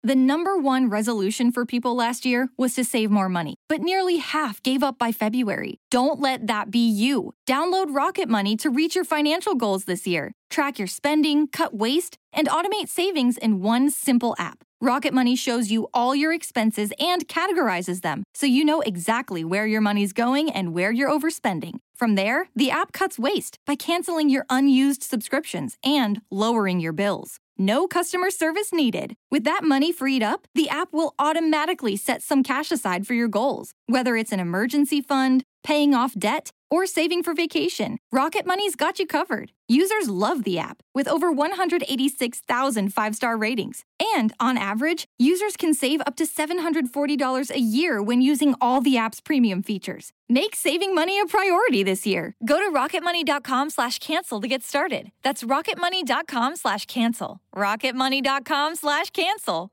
The number one resolution for people last year was to save more money, but nearly half gave up by February. Don't let that be you. Download Rocket Money to reach your financial goals this year. Track your spending, cut waste, and automate savings in one simple app. Rocket Money shows you all your expenses and categorizes them, so you know exactly where your money's going and where you're overspending. From there, the app cuts waste by canceling your unused subscriptions and lowering your bills. No customer service needed. With that money freed up, the app will automatically set some cash aside for your goals. Whether it's an emergency fund, paying off debt, or saving for vacation, Rocket Money's got you covered. Users love the app, with over 186,000 five-star ratings. And on average, users can save up to $740 a year when using all the app's premium features. Make saving money a priority this year. Go to rocketmoney.com/cancel to get started. That's rocketmoney.com/cancel. rocketmoney.com/cancel.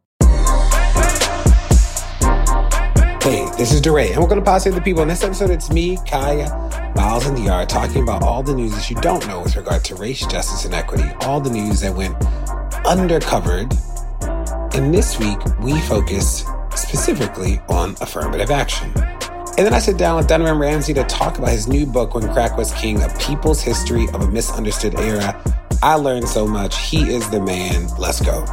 Hey, this is DeRay, and we're going to Pod Save the People. In this episode, it's me, Kaya, Miles, and DR talking about all the news that you don't know with regard to race, justice, and equity. All the news that went undercovered. And this week, we focus specifically on affirmative action. And then I sit down with Donovan Ramsey to talk about his new book, When Crack Was King, A People's History of a Misunderstood Era. I learned so much. He is the man. Let's go.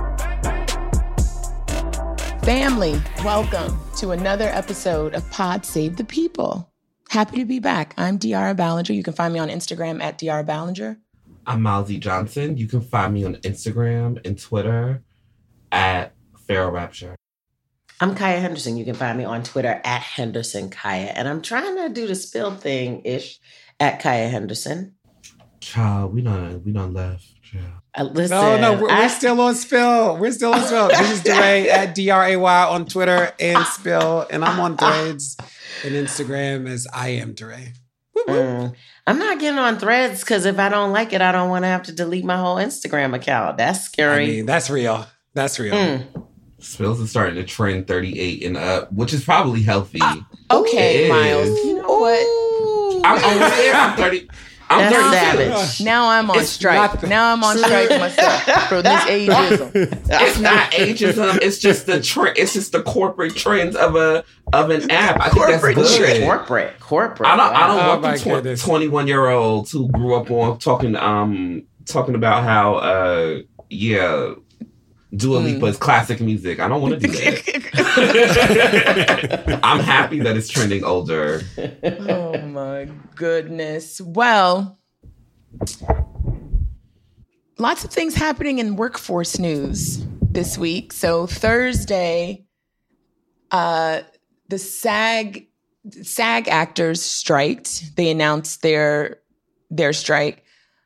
Family, welcome to another episode of Pod Save the People. Happy to be back. I'm De'Ara Ballinger. You can find me on Instagram at De'Ara Ballinger. I'm Miles E. Johnson. You can find me on Instagram and Twitter at Pharaoh Rapture. I'm Kaya Henderson. You can find me on Twitter at Henderson Kaya. And I'm trying to do the spill thing-ish at Kaya Henderson. Child, we done left. Listen, we're still on Spill. We're still on Spill. This is DeRay at DRAY on Twitter and Spill. And I'm on Threads and Instagram as I am DeRay. I'm not getting on Threads because if I don't like it, I don't want to have to delete my whole Instagram account. That's scary. I mean, that's real. That's real. Spills is starting to trend 38 and up, which is probably healthy. Okay, Miles. You know what? I'm 30. I'm savage. Now I'm on strike. Now I'm on strike myself for this ageism. It's not ageism. It's just the trend. It's just the corporate trends of an app. I think that's good. Corporate. I don't want the 21-year-olds who grew up on talking about how Dua Lipa is classic music. I don't want to do that. I'm happy that it's trending older. Oh my goodness. Well, lots of things happening in workforce news this week. So Thursday, the SAG actors striked. They announced their strike.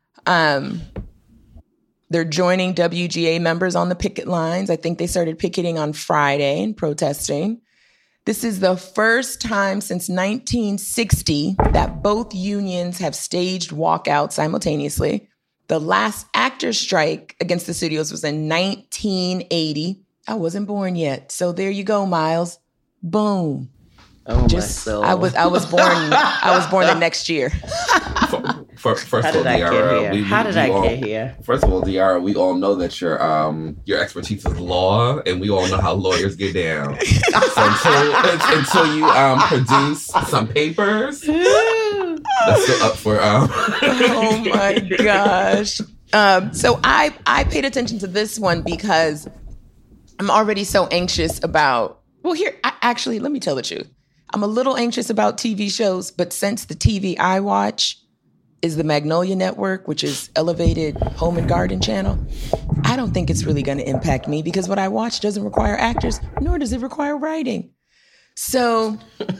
They're joining WGA members on the picket lines. I think they started picketing on Friday and protesting. This is the first time since 1960 that both unions have staged walkouts simultaneously. The last actors' strike against the studios was in 1980. I wasn't born yet. So there you go, Miles. Boom. Oh, my soul. I was born the next year. First of all, De'Ara, how did I get here? First of all, De'Ara, we all know that your expertise is law, and we all know how lawyers get down. So until you produce some papers, that's still up for. Oh my gosh! So I paid attention to this one because I'm already so anxious about. Well, actually, let me tell the truth. I'm a little anxious about TV shows, but since the TV I watch is the Magnolia Network, which is elevated home and garden channel, I don't think it's really going to impact me because what I watch doesn't require actors, nor does it require writing. So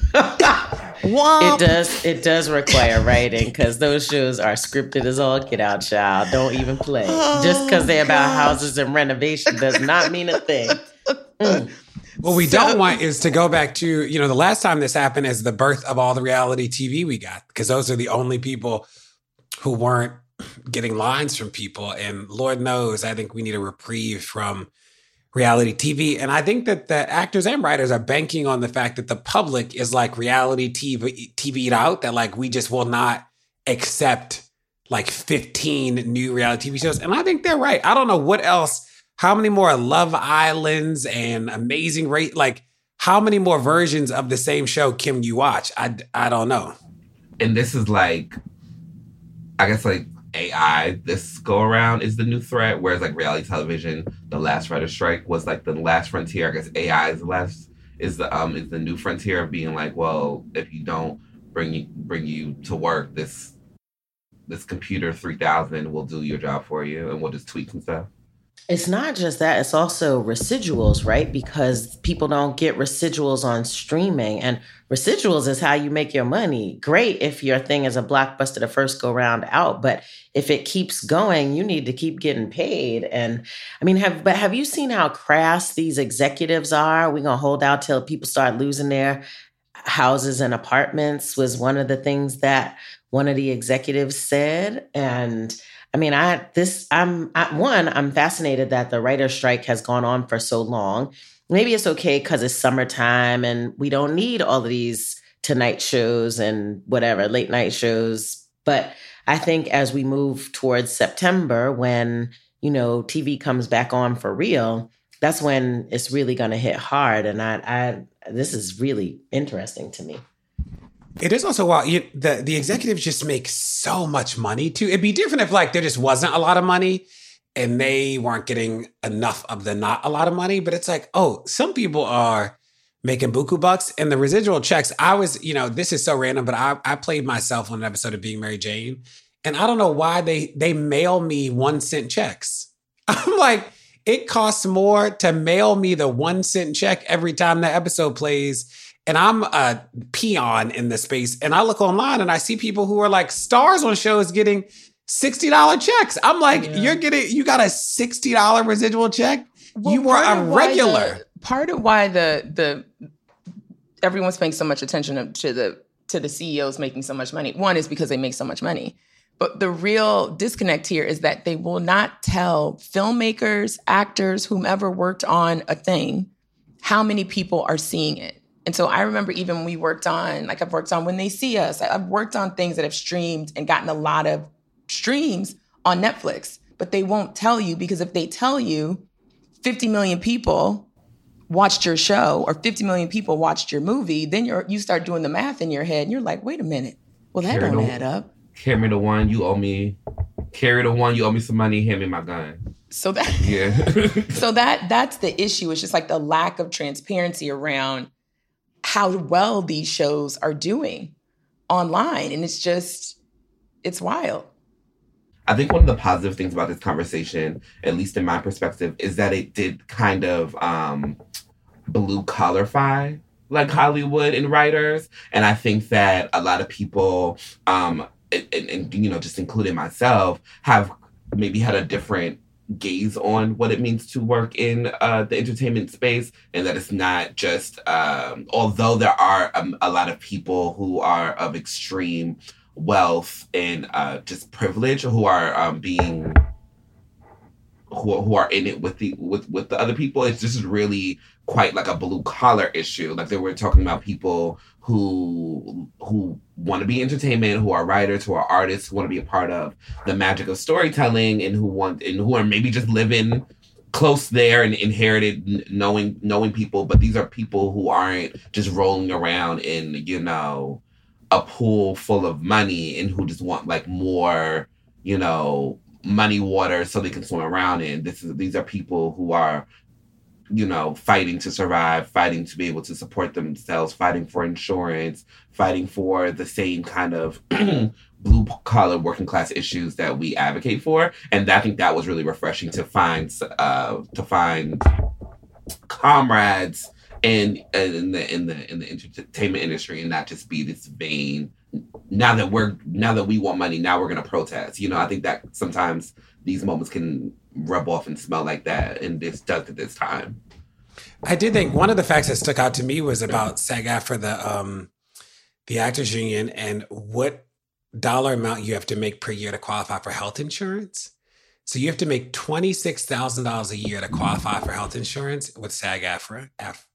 it does require writing because those shows are scripted as all get out, child. Don't even play. Just because they're about houses and renovation does not mean a thing. What we don't want is to go back to, the last time this happened is the birth of all the reality TV we got, because those are the only people who weren't getting lines from people. And Lord knows, I think we need a reprieve from reality TV. And I think that the actors and writers are banking on the fact that the public is like reality TV'd out, that like we just will not accept like 15 new reality TV shows. And I think they're right. I don't know what else how many more Love Islands and Amazing Race? Like, how many more versions of the same show can you watch? I don't know. And this is like, I guess like AI this go around is the new threat, whereas like reality television, the last writer's strike was like the last frontier. I guess AI is the new frontier of being like, well, if you don't bring you to work, this computer 3000 will do your job for you and we'll just tweak some stuff. It's not just that, it's also residuals, right? Because people don't get residuals on streaming, and residuals is how you make your money. Great if your thing is a blockbuster the first go round out, but if it keeps going, you need to keep getting paid. And I mean, have you seen how crass these executives are? We're going to hold out till people start losing their houses and apartments was one of the things that one of the executives said. And I mean, I'm fascinated that the writer's strike has gone on for so long. Maybe it's okay because it's summertime and we don't need all of these Tonight shows and whatever, late night shows. But I think as we move towards September, when, TV comes back on for real, that's when it's really going to hit hard. And this is really interesting to me. It is also wild. The executives just make so much money too. It'd be different if like there just wasn't a lot of money and they weren't getting enough of the not a lot of money. But it's like, oh, some people are making buku bucks and the residual checks. I was, this is so random, but I played myself on an episode of Being Mary Jane. And I don't know why they mail me 1 cent checks. I'm like, it costs more to mail me the 1 cent check every time the episode plays. And I'm a peon in the space. And I look online and I see people who are like stars on shows getting $60 checks. I'm like, you got a $60 residual check? Well, you were a regular. Part of why the everyone's paying so much attention to the CEOs making so much money. One is because they make so much money. But the real disconnect here is that they will not tell filmmakers, actors, whomever worked on a thing, how many people are seeing it. And so I remember even when we worked on, like I've worked on When They See Us, I've worked on things that have streamed and gotten a lot of streams on Netflix, but they won't tell you because if they tell you 50 million people watched your show or 50 million people watched your movie, then you start doing the math in your head and you're like, wait a minute, well, that don't add up. Carry the one, you owe me. Carry the one, you owe me some money, hand me my gun. So that, so that's the issue. It's just like the lack of transparency around how well these shows are doing online. And it's wild. I think one of the positive things about this conversation, at least in my perspective, is that it did kind of blue collarify like Hollywood and writers. And I think that a lot of people, and just including myself, have maybe had a different gaze on what it means to work in the entertainment space, and that it's not just although there are a lot of people who are of extreme wealth and just privilege who are who are in it with the other people. It's just really quite like a blue collar issue. Like they were talking about people who want to be entertainment, who are writers, who are artists, who want to be a part of the magic of storytelling, and who are maybe just living close there and inherited knowing people. But these are people who aren't just rolling around in, a pool full of money and who just want like more, money water so they can swim around in. These are people who are, fighting to survive, fighting to be able to support themselves, fighting for insurance, fighting for the same kind of blue collar working class issues that we advocate for. And I think that was really refreshing to find comrades in the entertainment industry and not just be this vain. Now that we want money, now we're going to protest. I think that sometimes these moments can rub off and smell like that, and this does at this time. I did think one of the facts that stuck out to me was about SAG-AFTRA, the Actors Union, and what dollar amount you have to make per year to qualify for health insurance. So you have to make $26,000 a year to qualify for health insurance with SAG-AFTRA.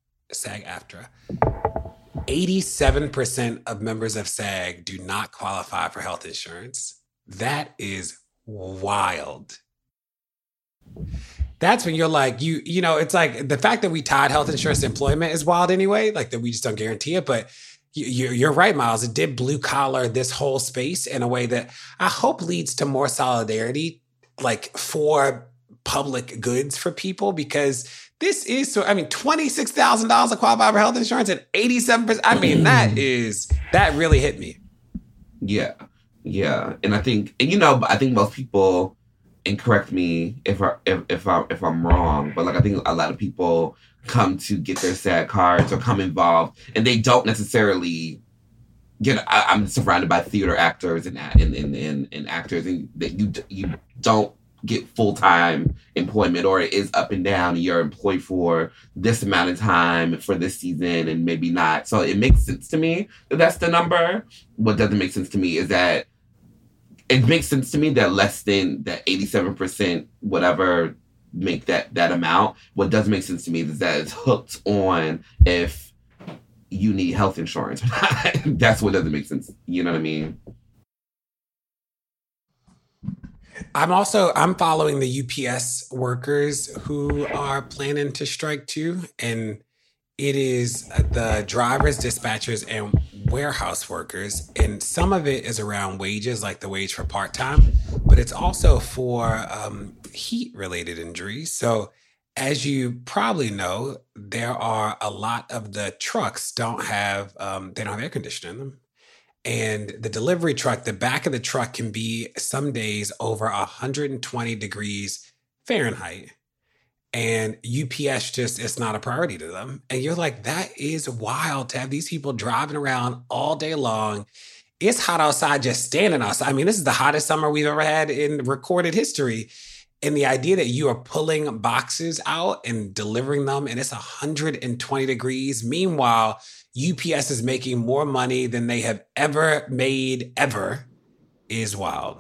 87% of members of SAG do not qualify for health insurance. That is wild. that's when you're like, you know, it's like the fact that we tied health insurance to employment is wild anyway, like that we just don't guarantee it. But you're right, Miles. It did blue collar this whole space in a way that I hope leads to more solidarity, like for public goods for people, because this is so, I mean, $26,000 to qualify for health insurance and 87%. I mean, that really hit me. Yeah. Yeah. And I think, and you know, I think most people, and correct me if I'm wrong, but like I think a lot of people come to get their SAG cards or come involved, and they don't necessarily get. I'm surrounded by theater actors and actors, and that you don't get full-time employment, or it is up and down. And you're employed for this amount of time for this season, and maybe not. So it makes sense to me that that's the number. What doesn't make sense to me is that. It makes sense to me that less than that 87%, whatever, make that amount. What doesn't make sense to me is that it's hooked on if you need health insurance. That's what doesn't make sense. You know what I mean? I'm following the UPS workers who are planning to strike too. And it is the drivers, dispatchers, and warehouse workers. And some of it is around wages, like the wage for part-time, but it's also for heat-related injuries. So as you probably know, there are a lot of the trucks they don't have air conditioning in them. And the delivery truck, the back of the truck can be some days over 120 degrees Fahrenheit. And UPS just, it's not a priority to them. And you're like, that is wild to have these people driving around all day long. It's hot outside, just standing outside. I mean, this is the hottest summer we've ever had in recorded history. And the idea that you are pulling boxes out and delivering them, and it's 120 degrees. Meanwhile, UPS is making more money than they have ever made, ever, is wild.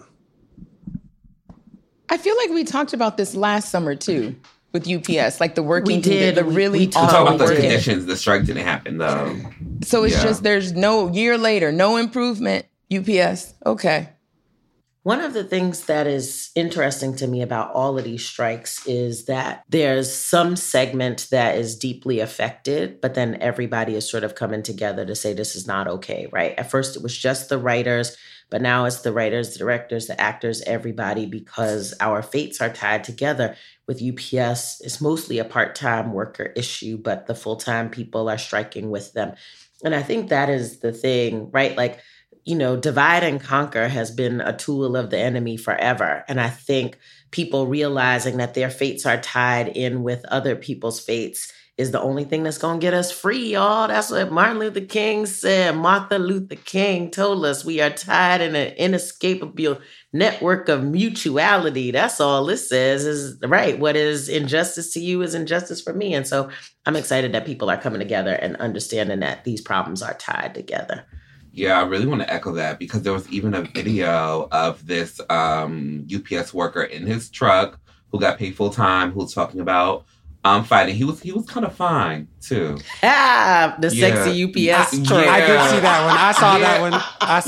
I feel like we talked about this last summer, too. With UPS, like the working, we did. The really we talk about the conditions. The strike didn't happen though. So it's just there's no year later, no improvement. UPS, okay. One of the things that is interesting to me about all of these strikes is that there's some segment that is deeply affected, but then everybody is sort of coming together to say this is not okay, right? At first it was just the writers, but now it's the writers, the directors, the actors, everybody, because our fates are tied together. With UPS, it's mostly a part-time worker issue, but the full-time people are striking with them. And I think that is the thing, right? Like, you know, divide and conquer has been a tool of the enemy forever. And I think people realizing that their fates are tied in with other people's fates is the only thing that's going to get us free, y'all. That's what Martin Luther King said. Martha Luther King told us we are tied in an inescapable network of mutuality. That's all this says is, right, what is injustice to you is injustice for me. And so I'm excited that people are coming together and understanding that these problems are tied together. Yeah, I really want to echo that because there was even a video of this UPS worker in his truck who got paid full time, who's talking about fighting. He was kind of fine too. The sexy UPS truck. I did see that one. I saw that one.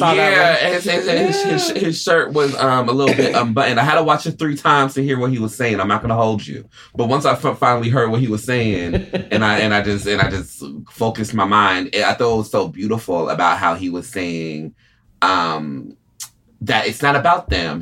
And his shirt was a little bit unbuttoned. I had to watch it 3 times to hear what he was saying. I'm not going to hold you, but once I finally heard what he was saying, and I just focused my mind, I thought it was so beautiful about how he was saying that it's not about them.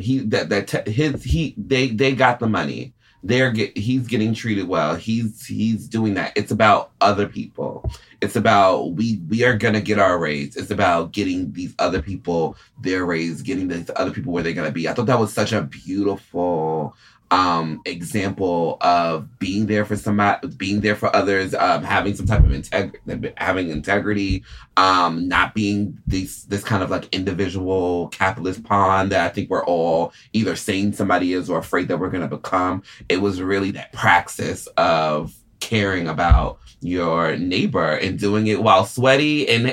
They got the money. He's getting treated well. He's doing that. It's about other people. It's about we are gonna get our raise. It's about getting these other people their raise, getting these other people where they're gonna be. I thought that was such a beautiful example of being there for somebody, being there for others, having some type of integrity, not being this kind of like individual capitalist pawn that I think we're all either saying somebody is or afraid that we're going to become. It was really that praxis of caring about your neighbor and doing it while sweaty and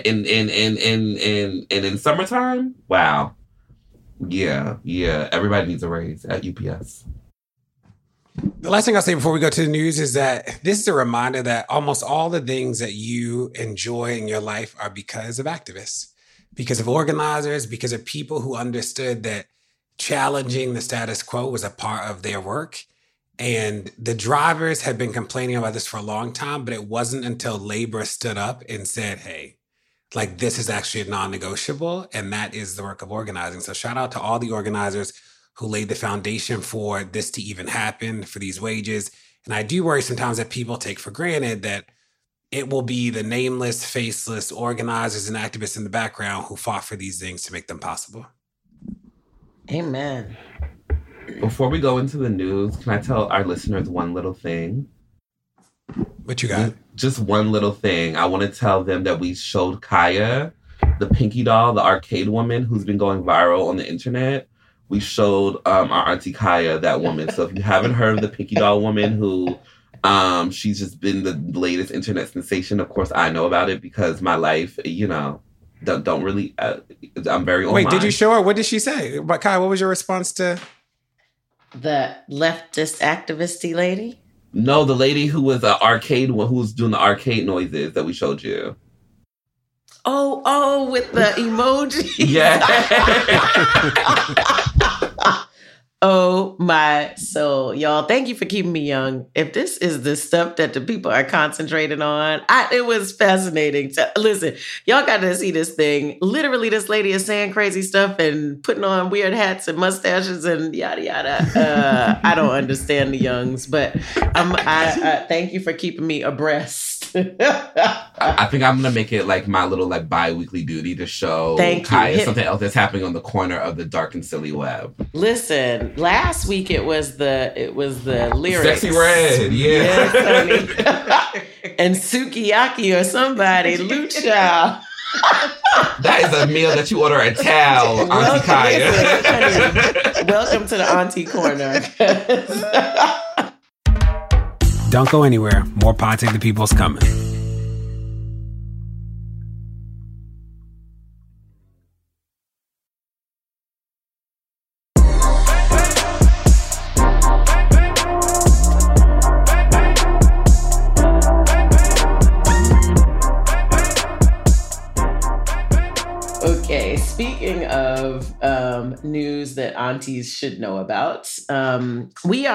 in summertime. Wow. Yeah. Everybody needs a raise at UPS. The last thing I'll say before we go to the news is that this is a reminder that almost all the things that you enjoy in your life are because of activists, because of organizers, because of people who understood that challenging the status quo was a part of their work. And the drivers had been complaining about this for a long time, but it wasn't until labor stood up and said, hey, like this is actually a non-negotiable. And that is the work of organizing. So shout out to all the organizers who laid the foundation for this to even happen, for these wages. And I do worry sometimes that people take for granted that it will be the nameless, faceless organizers and activists in the background who fought for these things to make them possible. Amen. Before we go into the news, can I tell our listeners one little thing? What you got? Just one little thing. I want to tell them that we showed Kaya, the Pinky doll, the arcade woman who's been going viral on the internet. We showed our auntie Kaya, that woman. So if you haven't heard of the Pinky doll woman who... she's just been the latest internet sensation. Of course, I know about it because my life, don't really... I'm very Wait, did you show her? What did she say? But Kai, what was your response to... The leftist activisty lady? No, the lady who was an arcade, who was doing the arcade noises that we showed you. Oh, with the emoji. Yeah. Oh my soul. Y'all, thank you for keeping me young. If this is the stuff that the people are concentrating on, it was fascinating. Listen, y'all got to see this thing. Literally, this lady is saying crazy stuff and putting on weird hats and mustaches and yada, yada. I don't understand the youngs, but I thank you for keeping me abreast. I think I'm going to make it like my little like bi-weekly duty to show Kaya something else that's happening on the corner of the dark and silly web. Listen, last week it was the lyrics. Sexy Red, yeah. Yes, and Sukiyaki or somebody, Lucha. That is a meal that you order at Tal, Auntie Kaya. Welcome to the Auntie Corner. Don't go anywhere. More Pod Save the People's coming. Okay, speaking of news that aunties should know about, we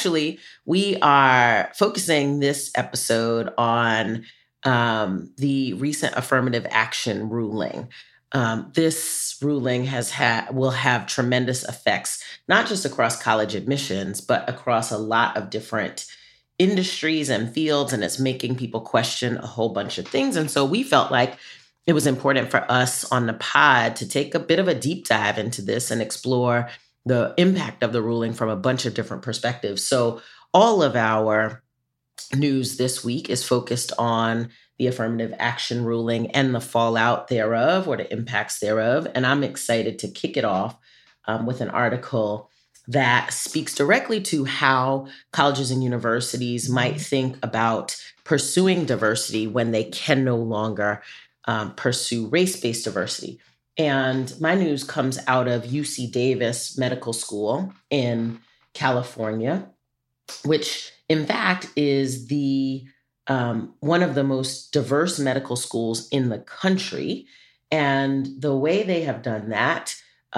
are focusing this episode on the recent affirmative action ruling. This ruling will have tremendous effects, not just across college admissions, but across a lot of different industries and fields, and it's making people question a whole bunch of things. And so we felt like it was important for us on the pod to take a bit of a deep dive into this and explore the impact of the ruling from a bunch of different perspectives. So all of our news this week is focused on the affirmative action ruling and the fallout thereof or the impacts thereof. And I'm excited to kick it off with an article that speaks directly to how colleges and universities might think about pursuing diversity when they can no longer pursue race-based diversity. And my news comes out of UC Davis Medical School in California, which in fact is the one of the most diverse medical schools in the country. And the way they have done that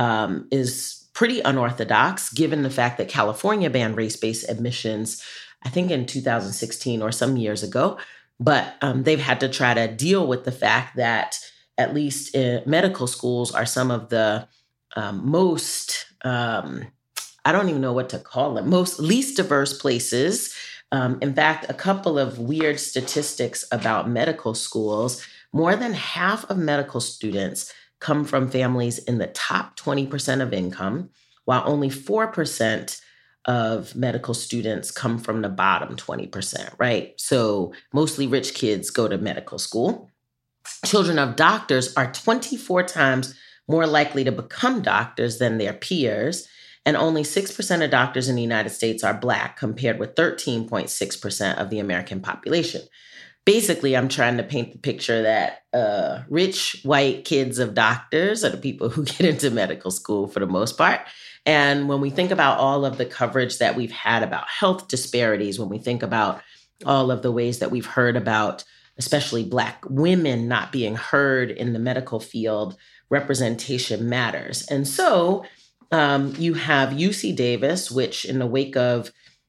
is pretty unorthodox, given the fact that California banned race-based admissions, I think in 2016 or some years ago. But they've had to try to deal with the fact that at least medical schools are some of the most, I don't even know what to call them, least diverse places. In fact, a couple of weird statistics about medical schools. More than half of medical students come from families in the top 20% of income, while only 4% of medical students come from the bottom 20%, right? So mostly rich kids go to medical school. Children of doctors are 24 times more likely to become doctors than their peers. And only 6% of doctors in the United States are Black, compared with 13.6% of the American population. Basically, I'm trying to paint the picture that rich white kids of doctors are the people who get into medical school for the most part. And when we think about all of the coverage that we've had about health disparities, when we think about all of the ways that we've heard about, especially Black women not being heard in the medical field, representation matters. And so you have UC Davis, which in the wake of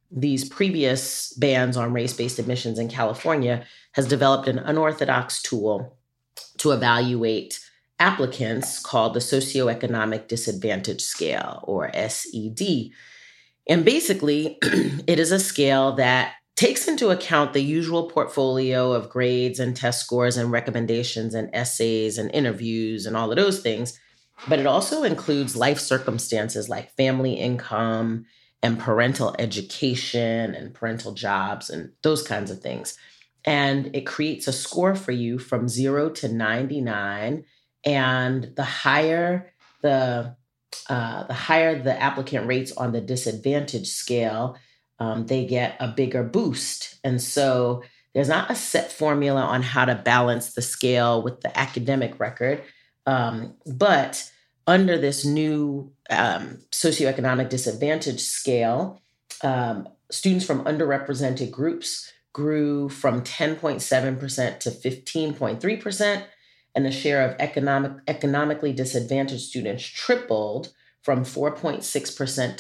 these previous bans on race-based admissions in California has developed an unorthodox tool to evaluate applicants called the Socioeconomic Disadvantage Scale, or SED. And basically, it is a scale that takes into account the usual portfolio of grades and test scores and recommendations and essays and interviews and all of those things. But it also includes life circumstances like family income and parental education and parental jobs and those kinds of things. And it creates a score for you from 0 to 99. And the higher the applicant rates on the disadvantage scale, they get a bigger boost. And so there's not a set formula on how to balance the scale with the academic record. But under this new socioeconomic disadvantage scale, students from underrepresented groups grew from 10.7% to 15.3%, and the share of economically disadvantaged students tripled from 4.6% to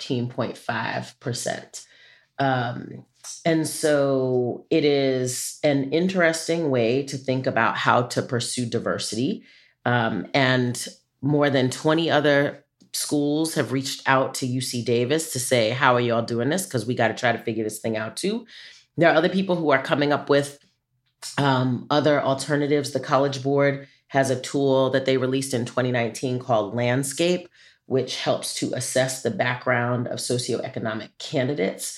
14.5%. And so it is an interesting way to think about how to pursue diversity. And more than 20 other schools have reached out to UC Davis to say, how are y'all doing this? Because we got to try to figure this thing out too. There are other people who are coming up with other alternatives. The College Board has a tool that they released in 2019 called Landscape, which helps to assess the background of socioeconomic candidates.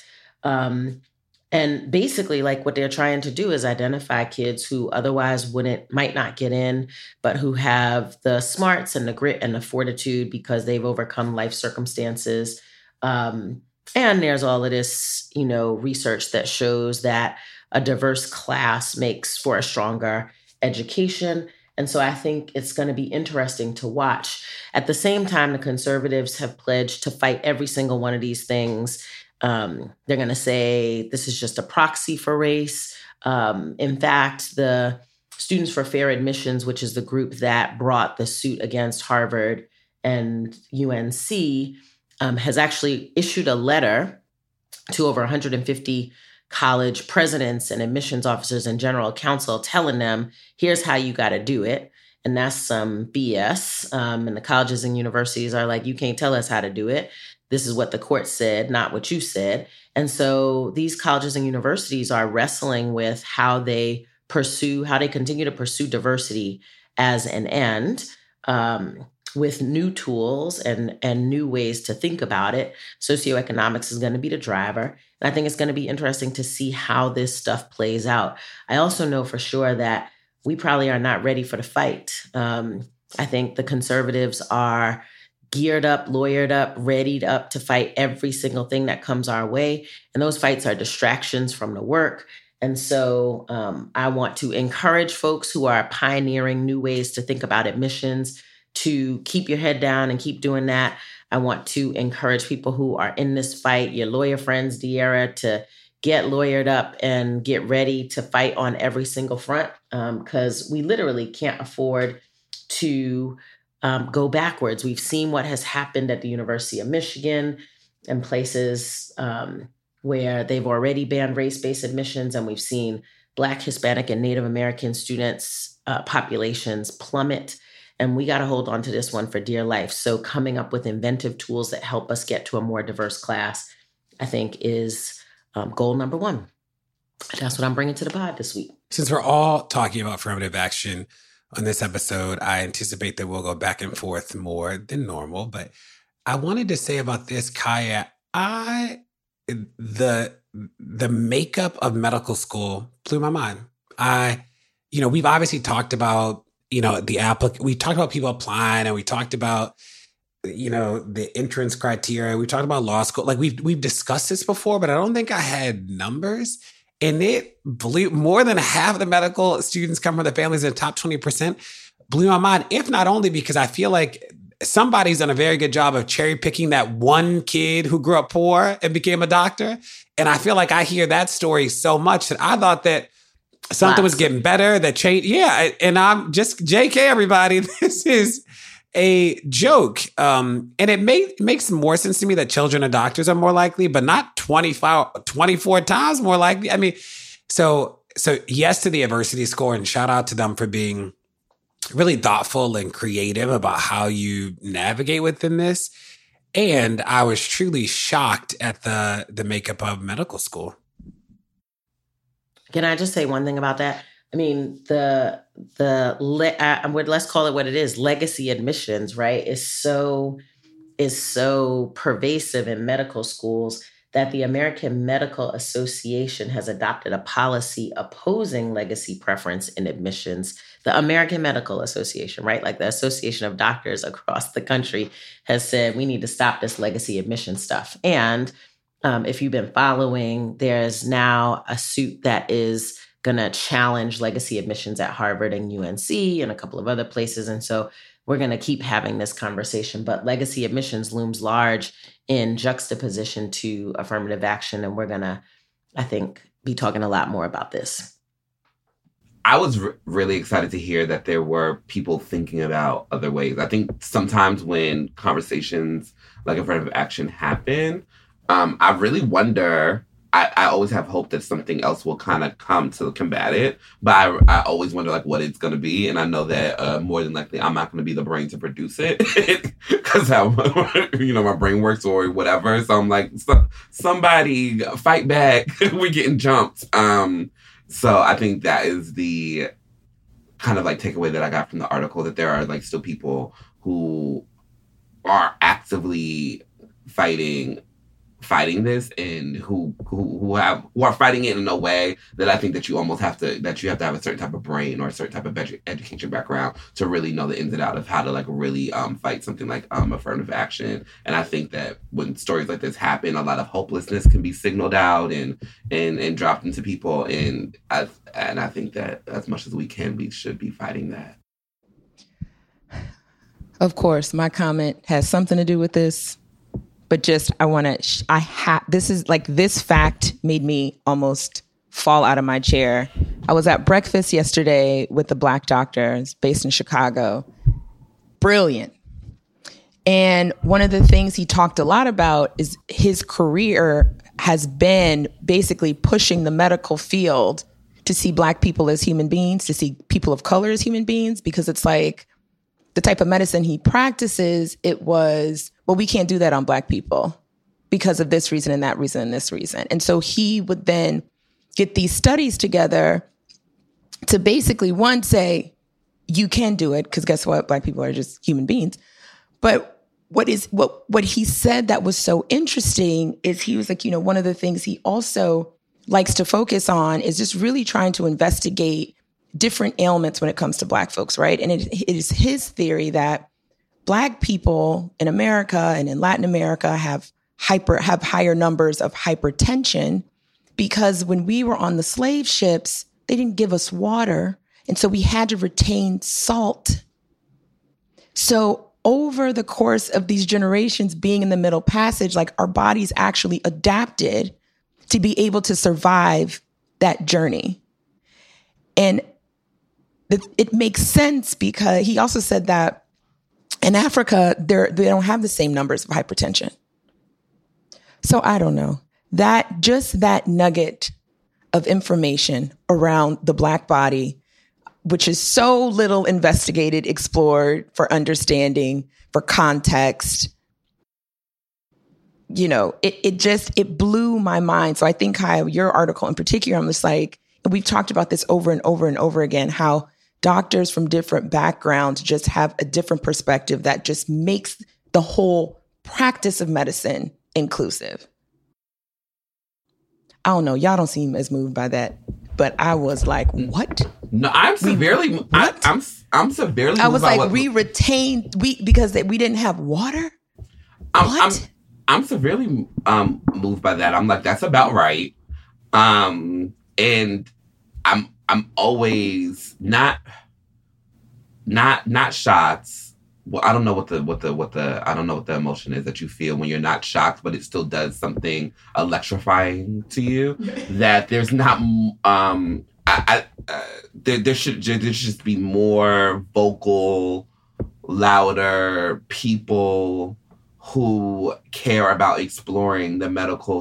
And basically, like, what they're trying to do is identify kids who otherwise might not get in, but who have the smarts and the grit and the fortitude because they've overcome life circumstances. And there's all of this, research that shows that a diverse class makes for a stronger education. And so I think it's going to be interesting to watch. At the same time, the conservatives have pledged to fight every single one of these things. They're going to say this is just a proxy for race. In fact, the Students for Fair Admissions, which is the group that brought the suit against Harvard and UNC, has actually issued a letter to over 150 college presidents and admissions officers and general counsel telling them, here's how you got to do it. And that's some BS. And the colleges and universities are like, you can't tell us how to do it. This is what the court said, not what you said. And so these colleges and universities are wrestling with how they continue to pursue diversity as an end, with new tools and new ways to think about it. Socioeconomics is going to be the driver. And I think it's going to be interesting to see how this stuff plays out. I also know for sure that we probably are not ready for the fight. I think the conservatives are geared up, lawyered up, readied up to fight every single thing that comes our way. And those fights are distractions from the work. And so I want to encourage folks who are pioneering new ways to think about admissions to keep your head down and keep doing that. I want to encourage people who are in this fight, your lawyer friends, De'Ara, to get lawyered up and get ready to fight on every single front, because we literally can't afford to go backwards. We've seen what has happened at the University of Michigan and places where they've already banned race-based admissions, and we've seen Black, Hispanic, and Native American students' populations plummet. And we got to hold on to this one for dear life. So coming up with inventive tools that help us get to a more diverse class, I think, is goal number one. That's what I'm bringing to the pod this week. Since we're all talking about affirmative action on this episode, I anticipate that we'll go back and forth more than normal. But I wanted to say about this, Kaya, the makeup of medical school blew my mind. We've obviously talked about, we talked about people applying, and we talked about, the entrance criteria. We talked about law school. Like we've discussed this before, but I don't think I had numbers. And it blew, more than half of the medical students come from the families in the top 20%. Blew my mind, if not only because I feel like somebody's done a very good job of cherry picking that one kid who grew up poor and became a doctor. And I feel like I hear that story so much that I thought that something was getting better, that changed. Yeah. And I'm just JK, everybody. This is a joke. And it makes more sense to me that children of doctors are more likely, but not 24 times more likely. I mean, so yes to the adversity score, and shout out to them for being really thoughtful and creative about how you navigate within this. And I was truly shocked at the makeup of medical school. Can I just say one thing about that? I mean, let's call it what it is. Legacy admissions, right, is so pervasive in medical schools that the American Medical Association has adopted a policy opposing legacy preference in admissions. The American Medical Association, right? Like the Association of Doctors across the country has said, we need to stop this legacy admission stuff. And if you've been following, there's now a suit that is going to challenge legacy admissions at Harvard and UNC and a couple of other places. And so we're going to keep having this conversation. But legacy admissions looms large in juxtaposition to affirmative action. And we're going to, I think, be talking a lot more about this. I was really excited to hear that there were people thinking about other ways. I think sometimes when conversations like affirmative action happen, I really wonder, I always have hope that something else will kind of come to combat it. But I always wonder like what it's going to be. And I know that more than likely I'm not going to be the brain to produce it because how, my brain works or whatever. So I'm like, somebody fight back. We're getting jumped. So I think that is the kind of like takeaway that I got from the article, that there are like still people who are actively fighting this and who are fighting it in a way that I think that you almost have to have a certain type of brain or a certain type of education background to really know the ins and outs of how to like really fight something like affirmative action. And I think that when stories like this happen, a lot of hopelessness can be signaled out and dropped into people. And I think that as much as we can, we should be fighting that. Of course, my comment has something to do with this. But just, this fact made me almost fall out of my chair. I was at breakfast yesterday with the Black doctors based in Chicago. Brilliant. And one of the things he talked a lot about is his career has been basically pushing the medical field to see Black people as human beings, to see people of color as human beings, because it's like the type of medicine he practices, it was, well, we can't do that on Black people because of this reason and that reason and this reason. And so he would then get these studies together to basically, one, say, you can do it, because guess what? Black people are just human beings. But what he said that was so interesting is he was like, one of the things he also likes to focus on is just really trying to investigate different ailments when it comes to Black folks, right? And it is his theory that Black people in America and in Latin America have higher numbers of hypertension because when we were on the slave ships, they didn't give us water. And so we had to retain salt. So over the course of these generations being in the Middle Passage, like our bodies actually adapted to be able to survive that journey. And it makes sense because he also said that in Africa, they don't have the same numbers of hypertension. So I don't know. That nugget of information around the Black body, which is so little investigated, explored, for understanding, for context, it blew my mind. So I think, Kyle, your article in particular, I'm just like, we've talked about this over and over and over again, how doctors from different backgrounds just have a different perspective that just makes the whole practice of medicine inclusive. I don't know. Y'all don't seem as moved by that, but I was like, what? No, I'm severely, I'm severely I was like, because we didn't have water? I'm severely moved by that. I'm like, that's about right. And I'm always not shocked. Well, I don't know what the emotion is that you feel when you're not shocked, but it still does something electrifying to you. That there's not there should just be more vocal louder people who care about exploring the medical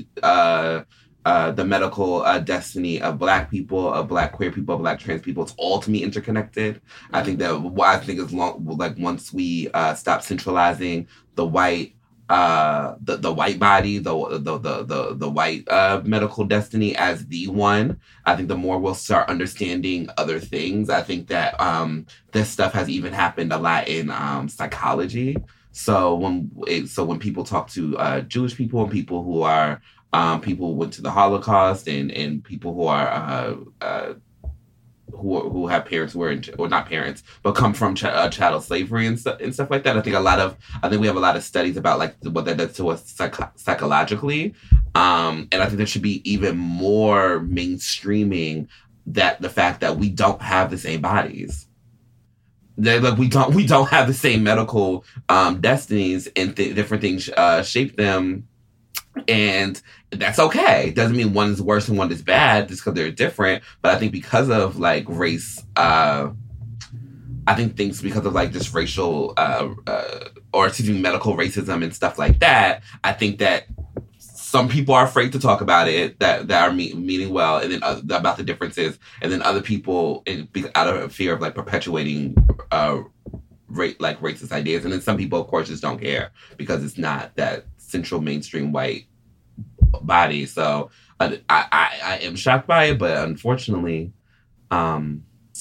destiny of Black people, of Black queer people, of Black trans people. It's all, to me, interconnected. I think that once we stop centralizing the white the white body, the white medical destiny as the one, I think the more we'll start understanding other things. I think that this stuff has even happened a lot in psychology. So when people talk to Jewish people and people who are people who went to the Holocaust and people who are who have parents who are or not parents but come from chattel slavery and stuff like that. I think we have a lot of studies about like what that does to us psychologically, and I think there should be even more mainstreaming that the fact that we don't have the same bodies. Like we don't have the same medical destinies, and different things shape them, and that's okay. It doesn't mean one is worse and one is bad just because they're different. But I think because of like race, because of like just racial medical racism and stuff like that, I think that some people are afraid to talk about it that are meaning well, and then about the differences, and then other people out of fear of like perpetuating racist ideas, and then some people of course just don't care because it's not that central mainstream white body. So I am shocked by it, but unfortunately, my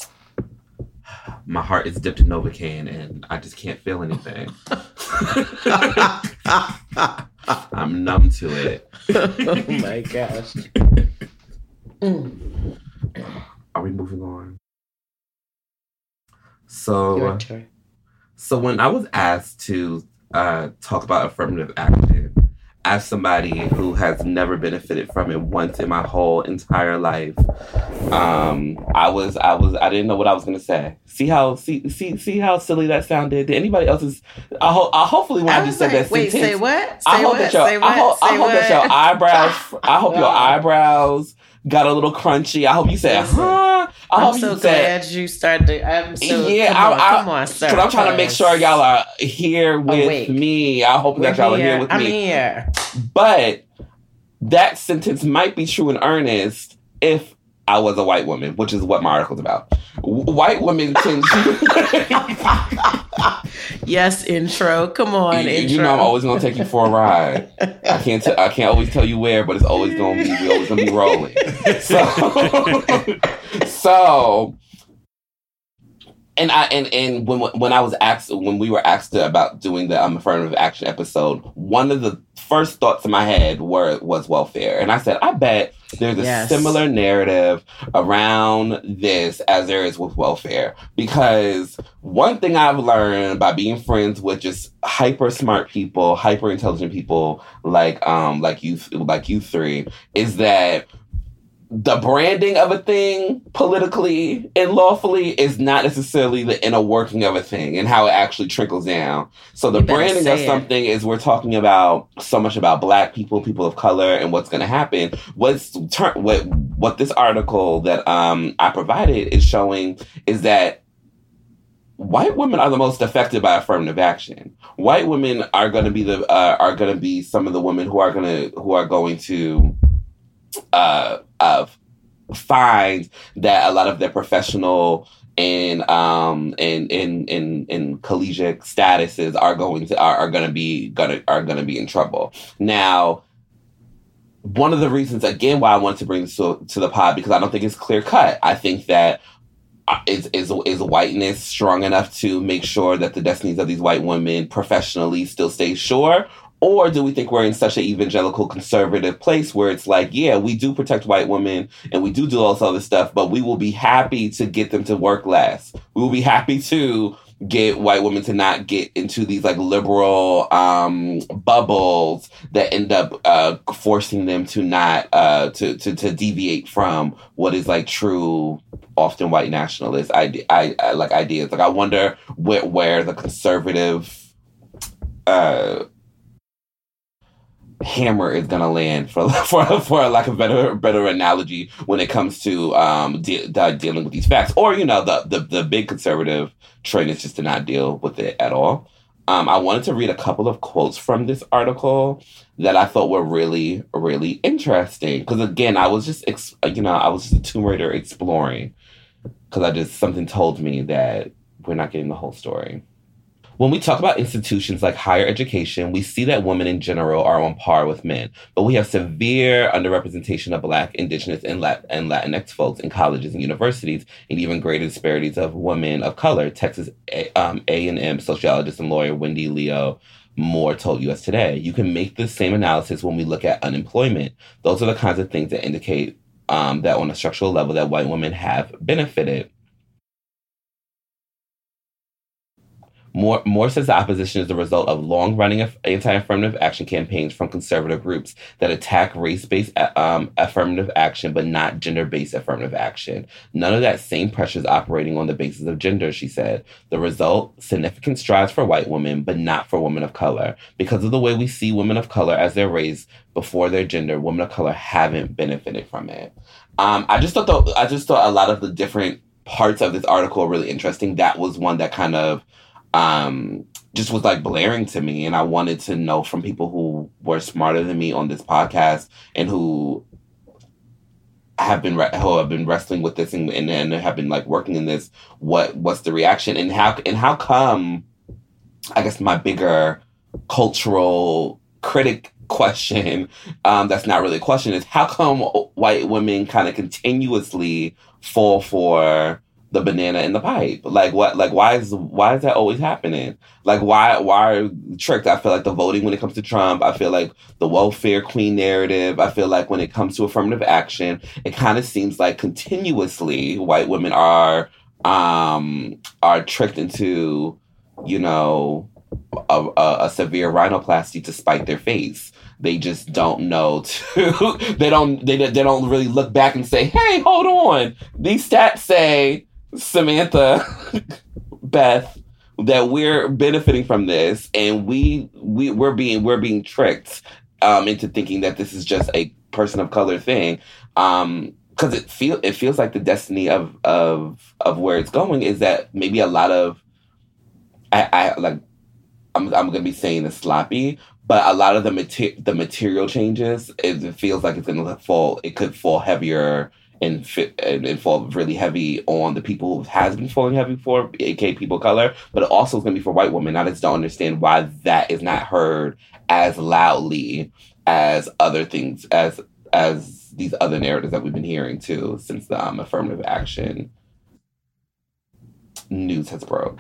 heart is dipped in Novocaine, and I just can't feel anything. I'm numb to it. Oh my gosh. Are we moving on? So when I was asked to talk about affirmative action, as somebody who has never benefited from it once in my whole entire life, I didn't know what I was gonna say. See how silly that sounded? Did anybody else's? Hopefully when I just said that wait, sentence, say what? I hope that your eyebrows. I hope your eyebrows got a little crunchy. I hope you said, huh? I'm so glad you started. I'm so come on, sir. Because I'm trying to make sure y'all are here with me. I hope that y'all are here with me. I'm here. But that sentence might be true in earnest if I was a white woman, which is what my article's about. White women tend to... Yes, intro. Come on, intro. You know I'm always going to take you for a ride. I can't always tell you where, but it's always going to be, we're always going to be rolling. So and when I was asked, when we were asked about doing the affirmative action episode, one of the first thoughts in my head was welfare, and I said, I bet there's a similar narrative around this as there is with welfare, because one thing I've learned by being friends with just hyper smart people, hyper intelligent people like you three, is that the branding of a thing politically and lawfully is not necessarily the inner working of a thing and how it actually trickles down. So the branding of something is, we're talking about so much about Black people, people of color, and what's going to happen. What this article that I provided is showing is that white women are the most affected by affirmative action. White women are going to be some of the women who are going to find that a lot of their professional and collegiate statuses are going to be in trouble. Now, one of the reasons again why I wanted to bring this to the pod, because I don't think it's clear cut. I think that is whiteness strong enough to make sure that the destinies of these white women professionally still stay sure? Or do we think we're in such an evangelical conservative place where it's like, yeah, we do protect white women and we do all this other stuff, but we will be happy to get them to work less. We will be happy to get white women to not get into these like liberal bubbles that end up forcing them to not to deviate from what is like true, often white nationalist ideas. Like I wonder where the conservative hammer is gonna land for lack of better analogy when it comes to dealing with these facts. Or, the big conservative trend is just to not deal with it at all. I wanted to read a couple of quotes from this article that I thought were really, really interesting. Because again, I was just a Tomb Raider exploring. Because something told me that we're not getting the whole story. When we talk about institutions like higher education, we see that women in general are on par with men, but we have severe underrepresentation of Black, Indigenous, and Latinx folks in colleges and universities, and even greater disparities of women of color. Texas A&M sociologist and lawyer Wendy Leo Moore told US Today. You can make the same analysis when we look at unemployment. Those are the kinds of things that indicate that on a structural level that white women have benefited. Moore says the opposition is the result of long-running anti-affirmative action campaigns from conservative groups that attack race-based affirmative action, but not gender-based affirmative action. None of that same pressure is operating on the basis of gender, she said. The result, significant strides for white women, but not for women of color. Because of the way we see women of color as their race before their gender, women of color haven't benefited from it. I just thought a lot of the different parts of this article are really interesting. That was one that kind of just was like blaring to me. And I wanted to know from people who were smarter than me on this podcast and who have been wrestling with this and have been like working in this, what's the reaction and how come, I guess my bigger cultural critic question, that's not really a question, is how come white women kind of continuously fall for the banana in the pipe? Like what? Like why is that always happening? Like why are tricked? I feel like the voting when it comes to Trump, I feel like the welfare queen narrative, I feel like when it comes to affirmative action, it kind of seems like continuously white women are tricked into, a severe rhinoplasty to spite their face. They just don't know they don't really look back and say, hey, hold on. These stats say, Samantha, Beth, that we're benefiting from this, and we're being tricked into thinking that this is just a person of color thing. Because it feels like the destiny of where it's going is that maybe a lot of I'm gonna be saying this sloppy, but a lot of the material changes, it feels like it's gonna fall. It could fall heavier and fall really heavy on the people who has been falling heavy for, aka people of color, but it also is going to be for white women. I just don't understand why that is not heard as loudly as other things, as these other narratives that we've been hearing too since the affirmative action news has broke.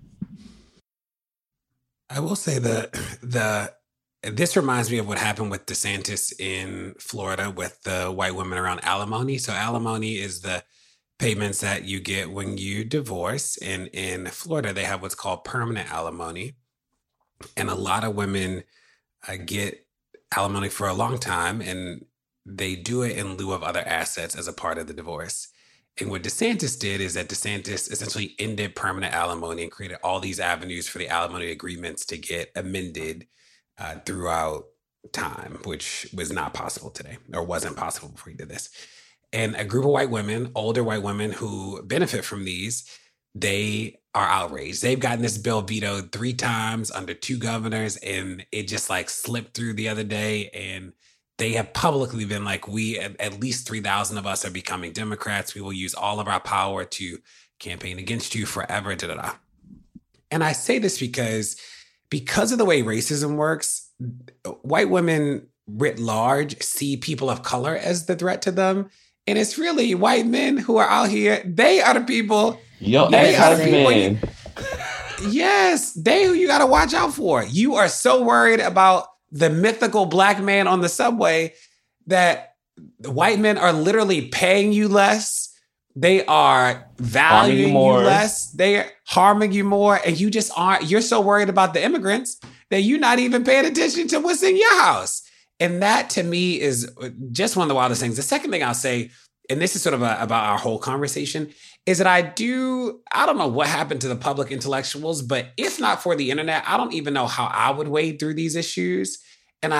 I will say this reminds me of what happened with DeSantis in Florida with the white women around alimony. So alimony is the payments that you get when you divorce. And in Florida, they have what's called permanent alimony. And a lot of women get alimony for a long time, and they do it in lieu of other assets as a part of the divorce. And what DeSantis did is that DeSantis essentially ended permanent alimony and created all these avenues for the alimony agreements to get amended throughout time, which was not possible today, or wasn't possible before he did this. And a group of white women, older white women who benefit from these, they are outraged. They've gotten this bill vetoed 3 times under 2 governors, and it just like slipped through the other day. And they have publicly been like, we, at least 3,000 of us are becoming Democrats. We will use all of our power to campaign against you forever, da-da-da. And I say this because of the way racism works, white women writ large see people of color as the threat to them. And it's really white men who are out here. They are the people. Men. Yes, they who you got to watch out for. You are so worried about the mythical black man on the subway that the white men are literally paying you less. They are valuing you less. They are harming you more. And you just aren't, you're so worried about the immigrants that you're not even paying attention to what's in your house. And that to me is just one of the wildest things. The second thing I'll say, and this is sort of about our whole conversation, is that I don't know what happened to the public intellectuals, but if not for the internet, I don't even know how I would wade through these issues. And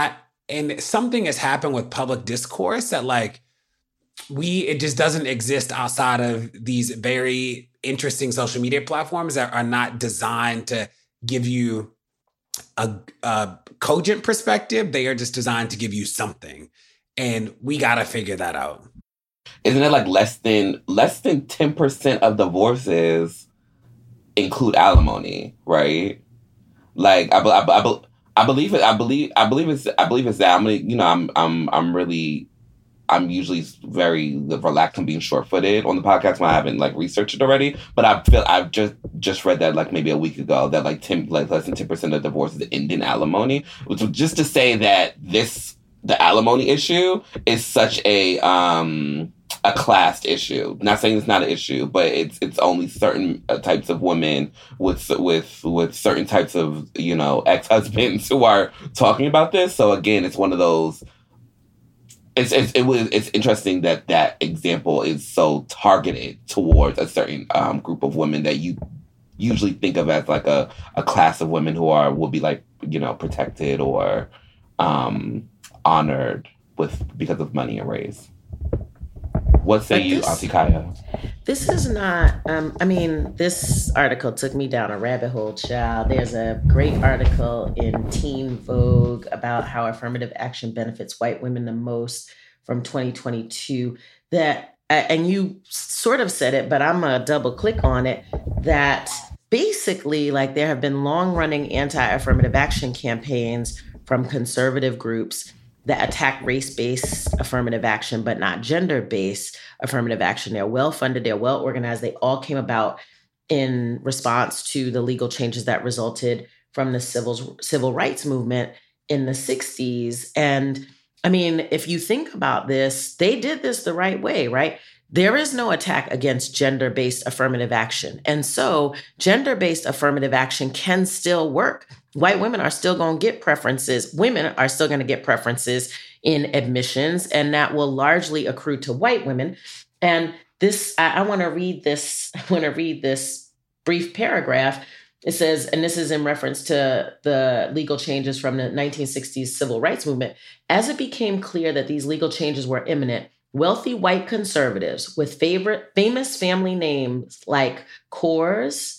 And something has happened with public discourse that like it just doesn't exist outside of these very interesting social media platforms that are not designed to give you a cogent perspective. They are just designed to give you something. And we got to figure that out. Isn't it like less than 10% of divorces include alimony, right? Like I believe it's that. I mean, you know, I'm usually very relaxed and being short-footed on the podcast when I haven't like researched it already. But I've just read that like maybe a week ago that like less than 10% of divorces end in alimony. Which was just to say that the alimony issue is such a class issue. Not saying it's not an issue, but it's only certain types of women with certain types of, you know, ex-husbands who are talking about this. So again, it's one of those. It's interesting that example is so targeted towards a certain group of women that you usually think of as like a class of women who will be like, you know, protected or honored because of money and race. What say you, Auntie Kaya? This is not, this article took me down a rabbit hole, child. There's a great article in Teen Vogue about how affirmative action benefits white women the most from 2022 that, and you sort of said it, but I'm going to double click on it, that basically like there have been long running anti-affirmative action campaigns from conservative groups that attack race-based affirmative action, but not gender-based affirmative action. They're well-funded, they're well-organized. They all came about in response to the legal changes that resulted from the civil rights movement in the 60s. And I mean, if you think about this, they did this the right way, right? There is no attack against gender-based affirmative action. And so gender-based affirmative action can still work. White women are still going to get preferences. Women are still going to get preferences in admissions, and that will largely accrue to white women. And this, I want to read this. I want to read this brief paragraph. It says, and this is in reference to the legal changes from the 1960s civil rights movement. As it became clear that these legal changes were imminent, wealthy white conservatives with famous family names like Coors,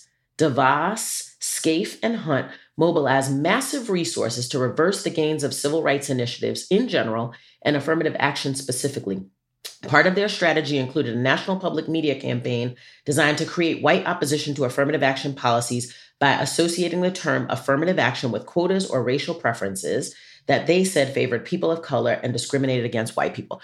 DeVos, Scaife, and Hunt mobilized massive resources to reverse the gains of civil rights initiatives in general and affirmative action specifically. Part of their strategy included a national public media campaign designed to create white opposition to affirmative action policies by associating the term affirmative action with quotas or racial preferences that they said favored people of color and discriminated against white people.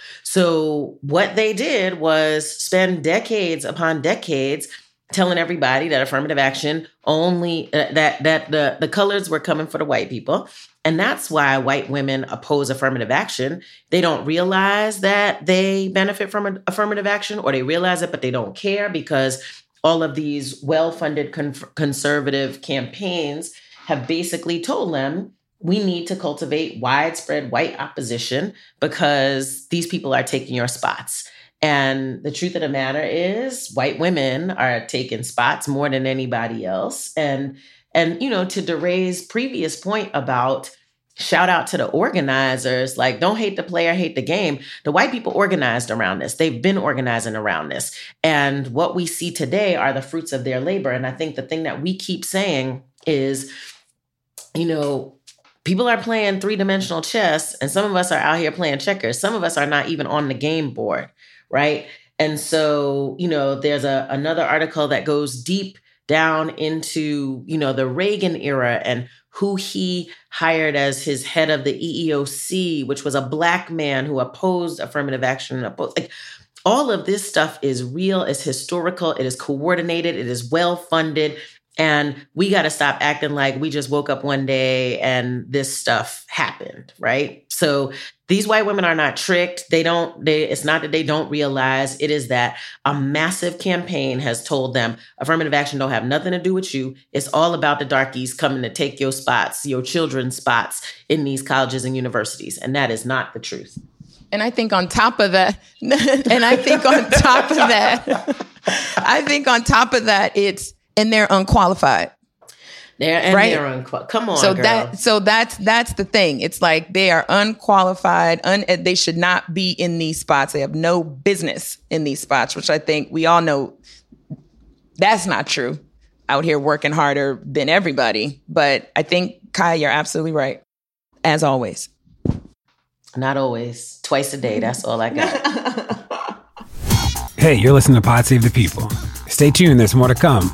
So what they did was spend decades upon decades telling everybody that affirmative action only, that the colors were coming for the white people. And that's why white women oppose affirmative action. They don't realize that they benefit from affirmative action, or they realize it, but they don't care because all of these well-funded conservative campaigns have basically told them, we need to cultivate widespread white opposition because these people are taking your spots. And the truth of the matter is white women are taking spots more than anybody else. And you know, to DeRay's previous point about shout out to the organizers, like don't hate the player, hate the game. The white people organized around this. They've been organizing around this. And what we see today are the fruits of their labor. And I think the thing that we keep saying is, you know, people are playing three-dimensional chess, and some of us are out here playing checkers. Some of us are not even on the game board, right? And so, you know, there's another article that goes deep down into, you know, the Reagan era and who he hired as his head of the EEOC, which was a Black man who opposed affirmative action. Like, all of this stuff is real, it's historical, it is coordinated, it is well-funded. And we got to stop acting like we just woke up one day and this stuff happened, right? So these white women are not tricked. It's not that they don't realize. It is that a massive campaign has told them affirmative action don't have nothing to do with you. It's all about the darkies coming to take your spots, your children's spots in these colleges and universities. And that is not the truth. And I think on top of that, it's, and they're unqualified. They're come on, so girl. that's the thing. It's like they are unqualified. They should not be in these spots. They have no business in these spots, which I think we all know that's not true. Out here working harder than everybody. But I think, Kai, you're absolutely right. As always. Not always. Twice a day. That's all I got. Hey, you're listening to Pod Save the People. Stay tuned. There's more to come.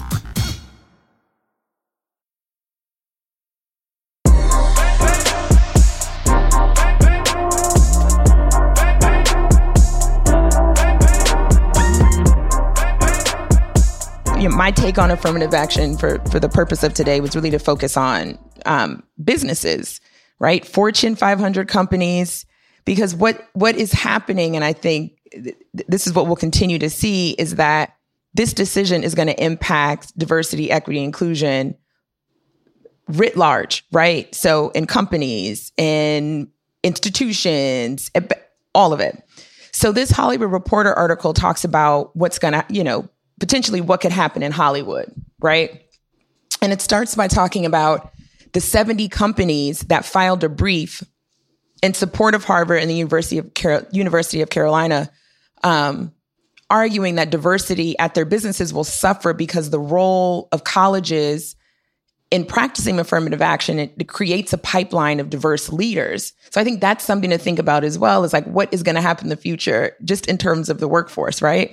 My take on affirmative action for the purpose of today was really to focus on businesses, right? Fortune 500 companies, because what is happening, and I think this is what we'll continue to see, is that this decision is going to impact diversity, equity, inclusion writ large, right? So in companies, in institutions, all of it. So this Hollywood Reporter article talks about what's going to, potentially what could happen in Hollywood, right? And it starts by talking about the 70 companies that filed a brief in support of Harvard and the University of Carolina, arguing that diversity at their businesses will suffer because the role of colleges in practicing affirmative action, it creates a pipeline of diverse leaders. So I think that's something to think about as well, is like what is going to happen in the future, just in terms of the workforce, right?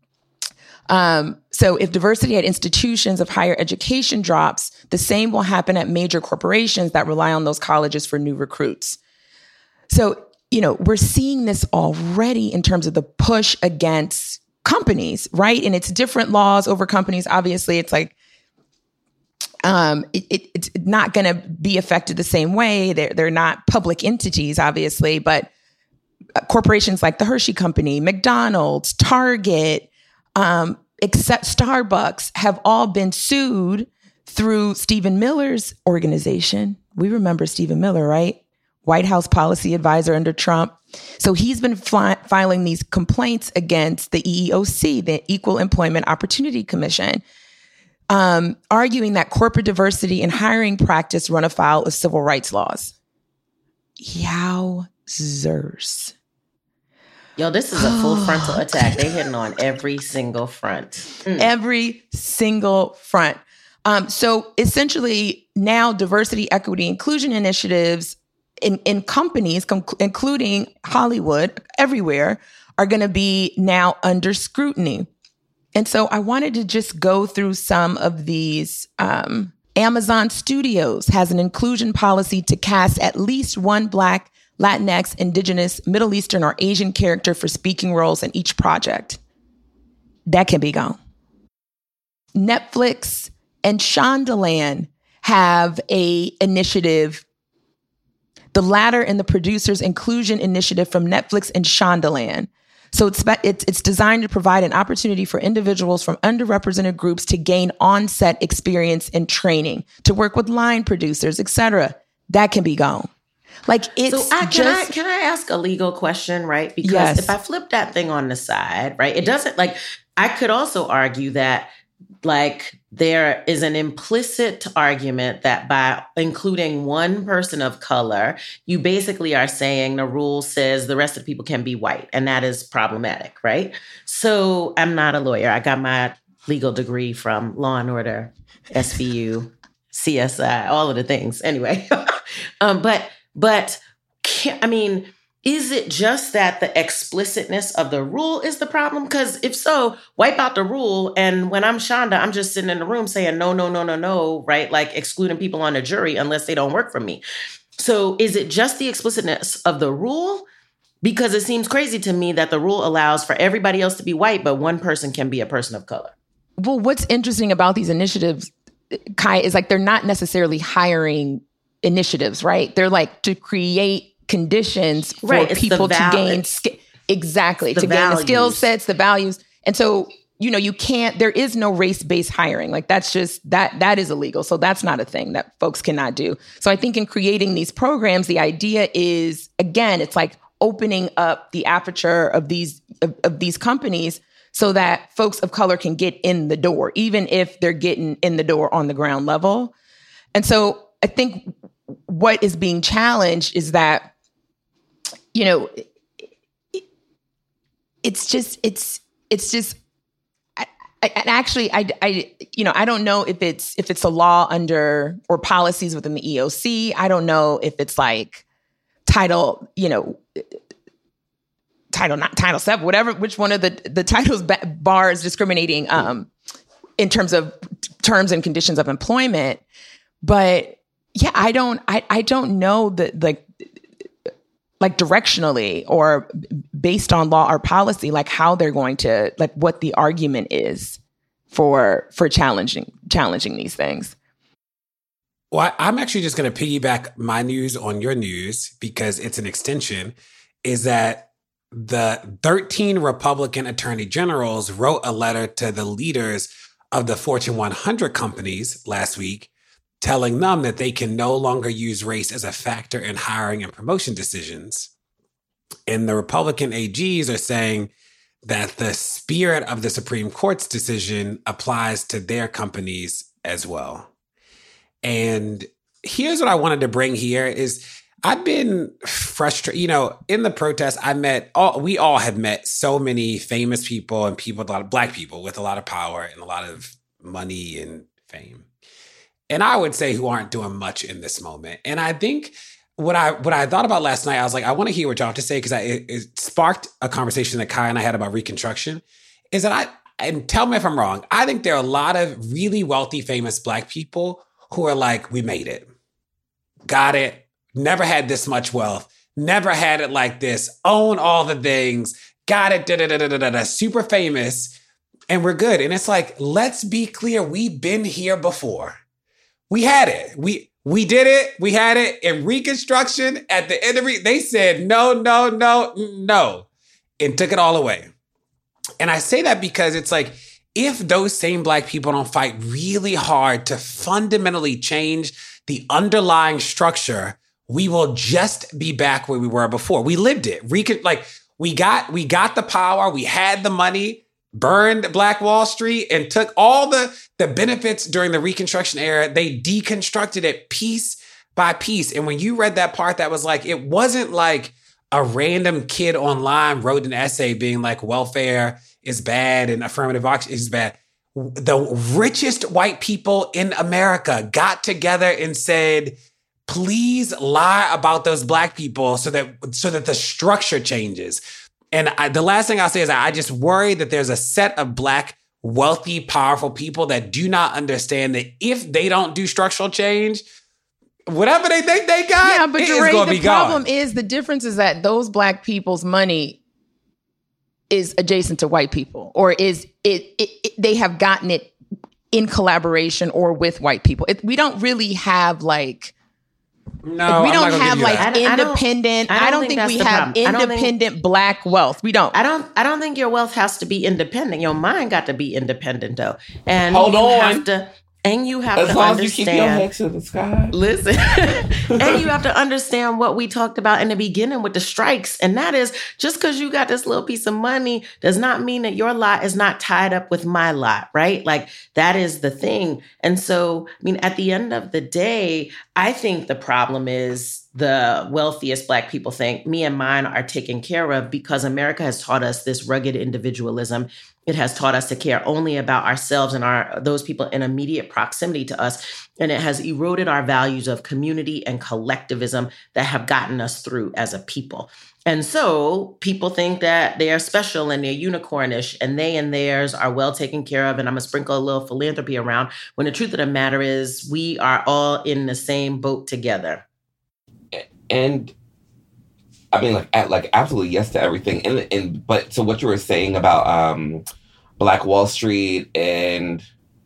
So if diversity at institutions of higher education drops, the same will happen at major corporations that rely on those colleges for new recruits. So, we're seeing this already in terms of the push against companies, right? And it's different laws over companies. Obviously, it's like, it's not going to be affected the same way. They're not public entities, obviously, but corporations like the Hershey Company, McDonald's, Target, except Starbucks, have all been sued through Stephen Miller's organization. We remember Stephen Miller, right? White House policy advisor under Trump. So he's been filing these complaints against the EEOC, the Equal Employment Opportunity Commission, arguing that corporate diversity and hiring practice run afoul of civil rights laws. Yowzers. Yo, this is a full frontal attack. They're hitting on every single front. Every single front. So essentially now diversity, equity, inclusion initiatives in companies, including Hollywood, everywhere, are going to be now under scrutiny. And so I wanted to just go through some of these. Amazon Studios has an inclusion policy to cast at least one Black, Latinx, Indigenous, Middle Eastern, or Asian character for speaking roles in each project. That can be gone. Netflix and Shondaland have a initiative, the latter in the Producers Inclusion Initiative from Netflix and Shondaland. So it's designed to provide an opportunity for individuals from underrepresented groups to gain on-set experience and training, to work with line producers, etc. That can be gone. Like it's can I ask a legal question, right? Because if I flip that thing on the side, right, it doesn't I could also argue that there is an implicit argument that by including one person of color, you basically are saying the rule says the rest of the people can be white, and that is problematic, right? So I'm not a lawyer. I got my legal degree from Law and Order, SVU, CSI, all of the things. Anyway, is it just that the explicitness of the rule is the problem? Because if so, wipe out the rule. And when I'm Shonda, I'm just sitting in the room saying, no, right? Like excluding people on the jury unless they don't work for me. So is it just the explicitness of the rule? Because it seems crazy to me that the rule allows for everybody else to be white, but one person can be a person of color. Well, what's interesting about these initiatives, Kai, is they're not necessarily hiring initiatives, right? They're to create conditions for people to gain gain the skill sets, the values. And so, you can't, there is no race-based hiring. That's just, that is illegal. So that's not a thing that folks cannot do. So I think in creating these programs, the idea is, again, it's opening up the aperture of these companies so that folks of color can get in the door, even if they're getting in the door on the ground level. And so I think what is being challenged is that, you know, it's just, I don't know if it's a law under or policies within the EOC. I don't know if it's like Title 7, whatever, which one of the titles bars discriminating in terms of terms and conditions of employment. But yeah, I don't know that like directionally or based on law or policy, like how they're going to, like what the argument is for challenging these things. Well, I'm actually just going to piggyback my news on your news because it's an extension, is that the 13 Republican attorney generals wrote a letter to the leaders of the Fortune 100 companies last week, telling them that they can no longer use race as a factor in hiring and promotion decisions. And the Republican AGs are saying that the spirit of the Supreme Court's decision applies to their companies as well. And here's what I wanted to bring here is I've been frustrated, in the protests, we all have met so many famous people and people, a lot of Black people with a lot of power and a lot of money and fame. And I would say who aren't doing much in this moment. And I think what I thought about last night, I was like, I want to hear what y'all have to say because it sparked a conversation that Kai and I had about Reconstruction, is that and tell me if I'm wrong, I think there are a lot of really wealthy, famous Black people who are like, we made it. Got it. Never had this much wealth. Never had it like this. Own all the things. Got it. Da-da-da-da-da-da. Super famous. And we're good. And it's like, let's be clear. We've been here before. We had it. We did it. We had it in Reconstruction. At the end of they said, no, and took it all away. And I say that because it's like, if those same Black people don't fight really hard to fundamentally change the underlying structure, we will just be back where we were before. We lived it. We got the power. We had the money, burned Black Wall Street and took all the benefits during the Reconstruction era. They deconstructed it piece by piece. And when you read that part, that was like, it wasn't like a random kid online wrote an essay being like, welfare is bad and affirmative action is bad. The richest white people in America got together and said, please lie about those Black people so that the structure changes. And the last thing I'll say is I just worry that there's a set of Black, wealthy, powerful people that do not understand that if they don't do structural change, whatever they think they got, but it is going to be gone. The problem is the difference is that those Black people's money is adjacent to white people, or is they have gotten it in collaboration or with white people. We don't really have like. No, we don't have like independent. I don't think we have independent Black wealth. We don't. I don't think your wealth has to be independent. Your mind got to be independent though. And you have as to long understand. As you keep your head to the sky. Listen, and you have to understand what we talked about in the beginning with the strikes, and that is just because you got this little piece of money does not mean that your lot is not tied up with my lot, right? Like that is the thing. And so, I mean, at the end of the day, I think the problem is the wealthiest Black people think me and mine are taken care of because America has taught us this rugged individualism. It has taught us to care only about ourselves and those people in immediate proximity to us. And it has eroded our values of community and collectivism that have gotten us through as a people. And so people think that they are special and they're unicornish and they and theirs are well taken care of. And I'm going to sprinkle a little philanthropy around when the truth of the matter is we are all in the same boat together. And I mean, like absolutely yes to everything. But to what you were saying about Black Wall Street and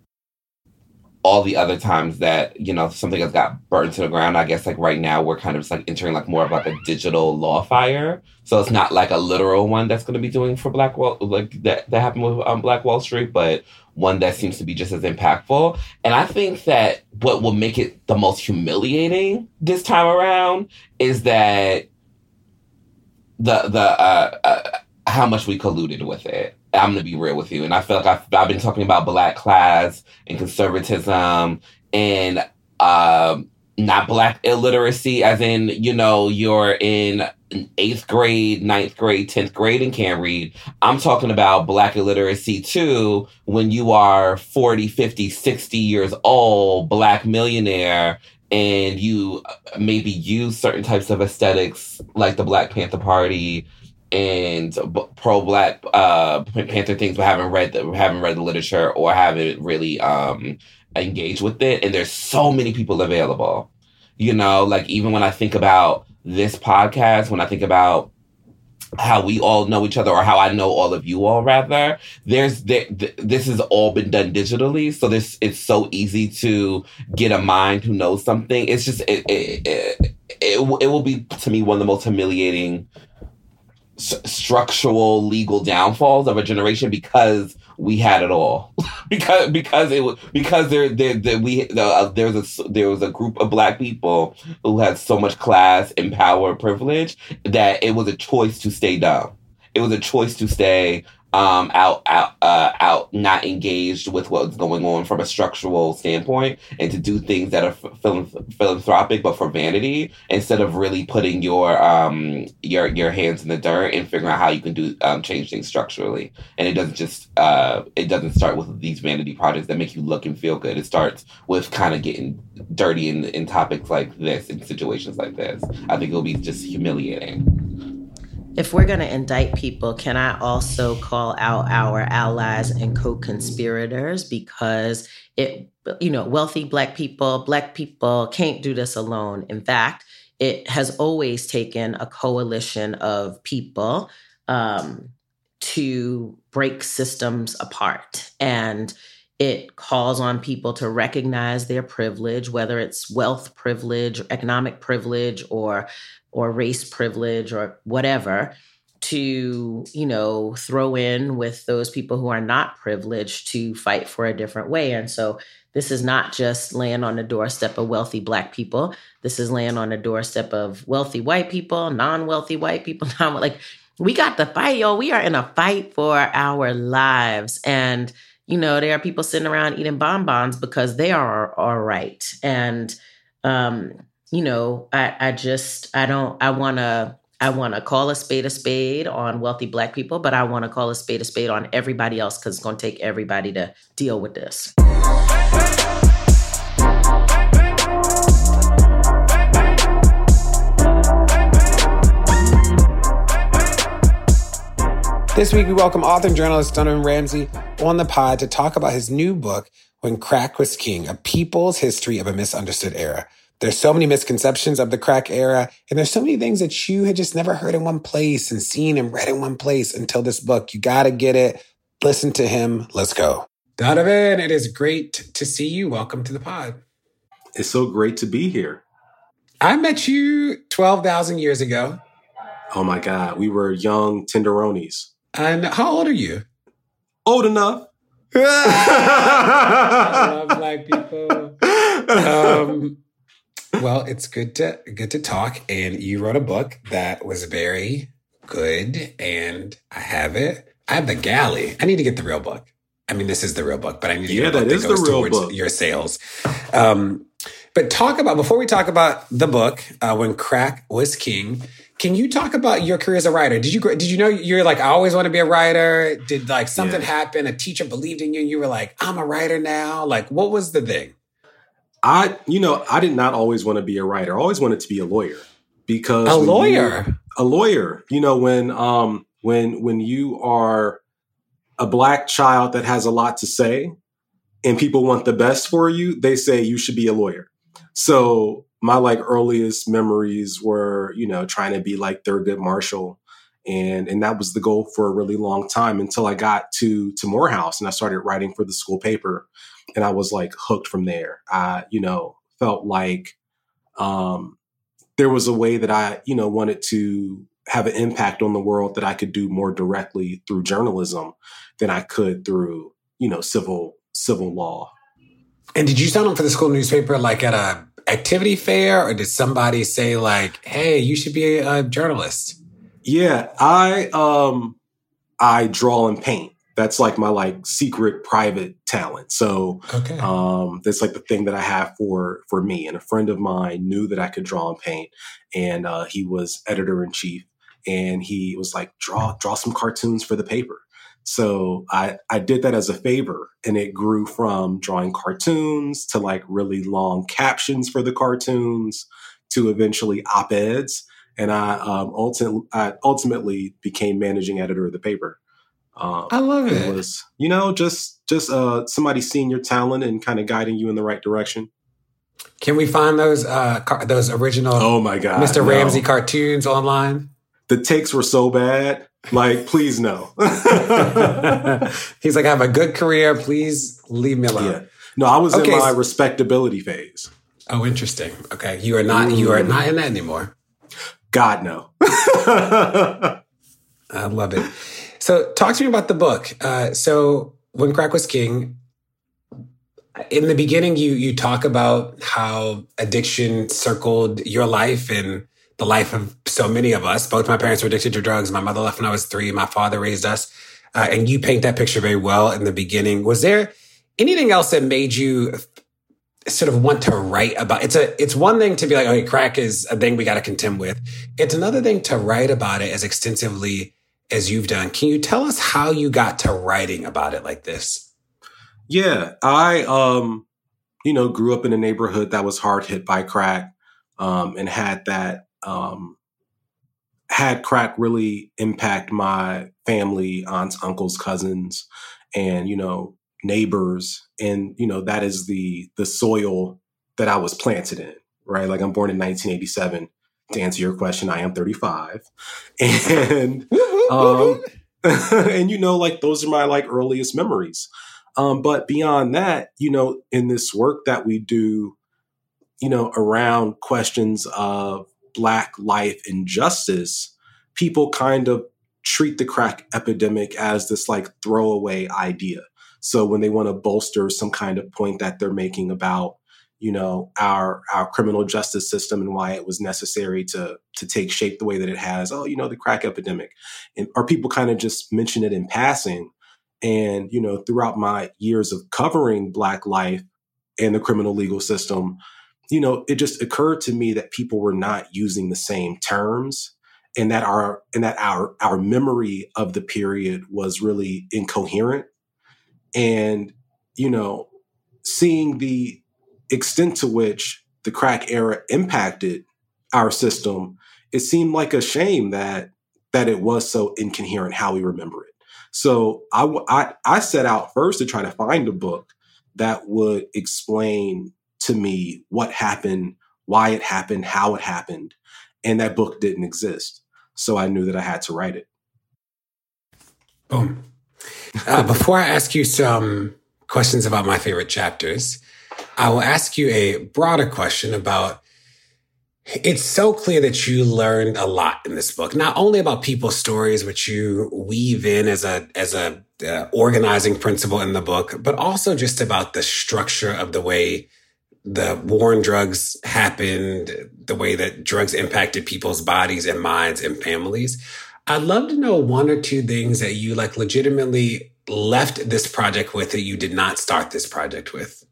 all the other times that, something has got burned to the ground, I guess like right now we're kind of just like entering like more of like a digital law fire. So it's not like a literal one that's going to be doing for Black Wall, like that happened with Black Wall Street, but one that seems to be just as impactful. And I think that what will make it the most humiliating this time around is that the how much we colluded with it. I'm going to be real with you. And I feel like I've been talking about Black class and conservatism and not Black illiteracy, as in, you're in 8th grade, 9th grade, 10th grade and can't read. I'm talking about Black illiteracy too, when you are 40, 50, 60 years old, Black millionaire, and you maybe use certain types of aesthetics like the Black Panther Party and pro-Black Panther things, but haven't read the literature or haven't really engage with it. And there's so many people available, like even when I think about this podcast, when I think about how we all know each other, or how I know all of you all, rather, this has all been done digitally. So it's so easy to get a mind who knows something. It's just, it will be, to me, one of the most humiliating structural legal downfalls of a generation, because we had it all. because there was a group of Black people who had so much class and power and privilege that it was a choice to stay dumb. It was a choice to stay out, not engaged with what's going on from a structural standpoint, and to do things that are philanthropic but for vanity, instead of really putting your hands in the dirt and figuring out how you can do change things structurally. And it doesn't start with these vanity projects that make you look and feel good. It starts with kind of getting dirty in topics like this, in situations like this. I think it'll be just humiliating. If we're going to indict people, can I also call out our allies and co-conspirators? Because wealthy Black people can't do this alone. In fact, it has always taken a coalition of people to break systems apart. And it calls on people to recognize their privilege, whether it's wealth privilege, or economic privilege, or race privilege, or whatever, to, throw in with those people who are not privileged to fight for a different way. And so this is not just laying on the doorstep of wealthy Black people. This is laying on the doorstep of wealthy white people, non-wealthy white people. We got to fight, y'all. We are in a fight for our lives. And, there are people sitting around eating bonbons because they are all right. And, I want to call a spade on wealthy Black people, but I want to call a spade on everybody else, because it's going to take everybody to deal with this. This week, we welcome author and journalist Donovan Ramsey on the pod to talk about his new book, When Crack Was King, A People's History of a Misunderstood Era. There's so many misconceptions of the crack era, and there's so many things that you had just never heard in one place and seen and read in one place until this book. You got to get it. Listen to him. Let's go. Donovan, it is great to see you. Welcome to the pod. It's so great to be here. I met you 12,000 years ago. Oh my God. We were young tenderonis. And how old are you? Old enough. I love Black people. Well, it's good to talk. And you wrote a book that was very good, and I have it. I have the galley. I need to get the real book. I mean, this is the real book, but I need to get a book that goes towards your sales. But before we talk about the book, When Crack Was King, can you talk about your career as a writer? Did you know you're like, I always want to be a writer? Did something happen? A teacher believed in you and you were like, I'm a writer now? Like, what was the thing? I did not always want to be a writer. I always wanted to be a lawyer, because a lawyer. When you are a Black child that has a lot to say and people want the best for you, they say you should be a lawyer. So my earliest memories were, trying to be like Thurgood Marshall. And that was the goal for a really long time, until I got to Morehouse and I started writing for the school paper. And I was hooked from there. I, felt like there was a way that I, wanted to have an impact on the world that I could do more directly through journalism than I could through, civil law. And did you sign up for the school newspaper at a activity fair, or did somebody say hey, you should be a journalist? Yeah, I draw and paint. That's like my like secret private talent. So Okay. that's like the thing that I have for me. And a friend of mine knew that I could draw and paint, and he was editor in chief, and he was like, draw some cartoons for the paper. So I did that as a favor, and it grew from drawing cartoons to like really long captions for the cartoons to eventually op-eds. And I ultimately became managing editor of the paper. I love it. It was, just somebody seeing your talent and kind of guiding you in the right direction. Can we find those original Oh my God, Mr. no. Ramsey cartoons online? The takes were so bad. Like, please no. He's like, I have a good career. Please leave me alone. Yeah. No, I was in my respectability phase. Oh, interesting. Okay. You are not in that anymore. God, no. I love it. So talk to me about the book. So When Crack Was King, in the beginning, you talk about how addiction circled your life and the life of so many of us. Both my parents were addicted to drugs. My mother left when I was 3. My father raised us. And you paint that picture very well in the beginning. Was there anything else that made you sort of want to write about? It's one thing to be like, okay, crack is a thing we got to contend with. It's another thing to write about it as extensively as you've done. Can you tell us how you got to writing about it like this? Yeah, I, grew up in a neighborhood that was hard hit by crack, and had crack really impact my family, aunts, uncles, cousins, and, neighbors. And, that is the soil that I was planted in, right? Like, I'm born in 1987. To answer your question, I am 35. And, and, like, those are my like earliest memories. But beyond that, in this work that we do, around questions of Black life and justice, people kind of treat the crack epidemic as this like throwaway idea. So when they want to bolster some kind of point that they're making about, our criminal justice system and why it was necessary to take shape the way that it has, the crack epidemic, or people kind of just mention it in passing. And, throughout my years of covering Black life and the criminal legal system, it just occurred to me that people were not using the same terms, and that our memory of the period was really incoherent. And, seeing the extent to which the crack era impacted our system, it seemed like a shame that it was so incoherent how we remember it. So I set out first to try to find a book that would explain to me what happened, why it happened, how it happened. And that book didn't exist. So I knew that I had to write it. Boom. Before I ask you some questions about my favorite chapters, I will ask you a broader question about, it's so clear that you learned a lot in this book, not only about people's stories, which you weave in as a organizing principle in the book, but also just about the structure of the way the war on drugs happened, the way that drugs impacted people's bodies and minds and families. I'd love to know one or two things that you like legitimately left this project with that you did not start this project with.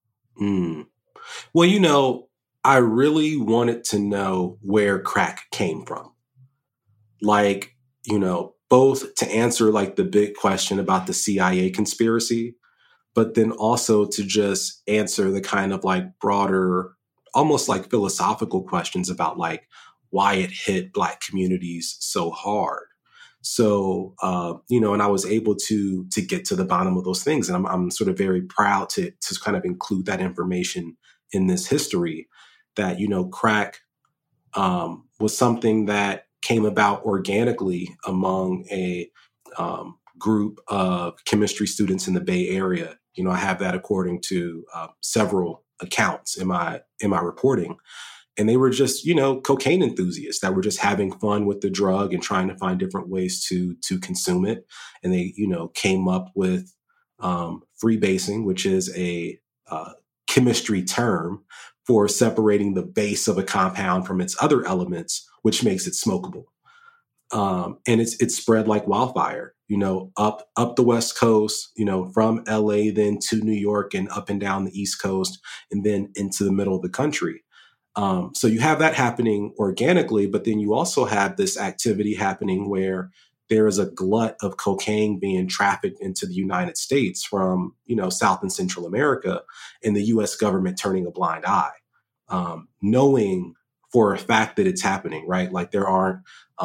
Well, I really wanted to know where crack came from. Like, both to answer like the big question about the CIA conspiracy, but then also to just answer the kind of like broader, almost like philosophical questions about like why it hit Black communities so hard. So, and I was able to get to the bottom of those things. And I'm sort of very proud to kind of include that information in this history that, crack was something that came about organically among a group of chemistry students in the Bay Area. I have that according to several accounts in my reporting. And they were just, cocaine enthusiasts that were just having fun with the drug and trying to find different ways to consume it. And they, came up with freebasing, which is a chemistry term for separating the base of a compound from its other elements, which makes it smokable. And it's spread like wildfire, up the West Coast, from LA, then to New York and up and down the East Coast, and then into the middle of the country. So you have that happening organically, but then you also have this activity happening where there is a glut of cocaine being trafficked into the United States from, South and Central America, and the U.S. government turning a blind eye, knowing for a fact that it's happening, right? Like there aren't,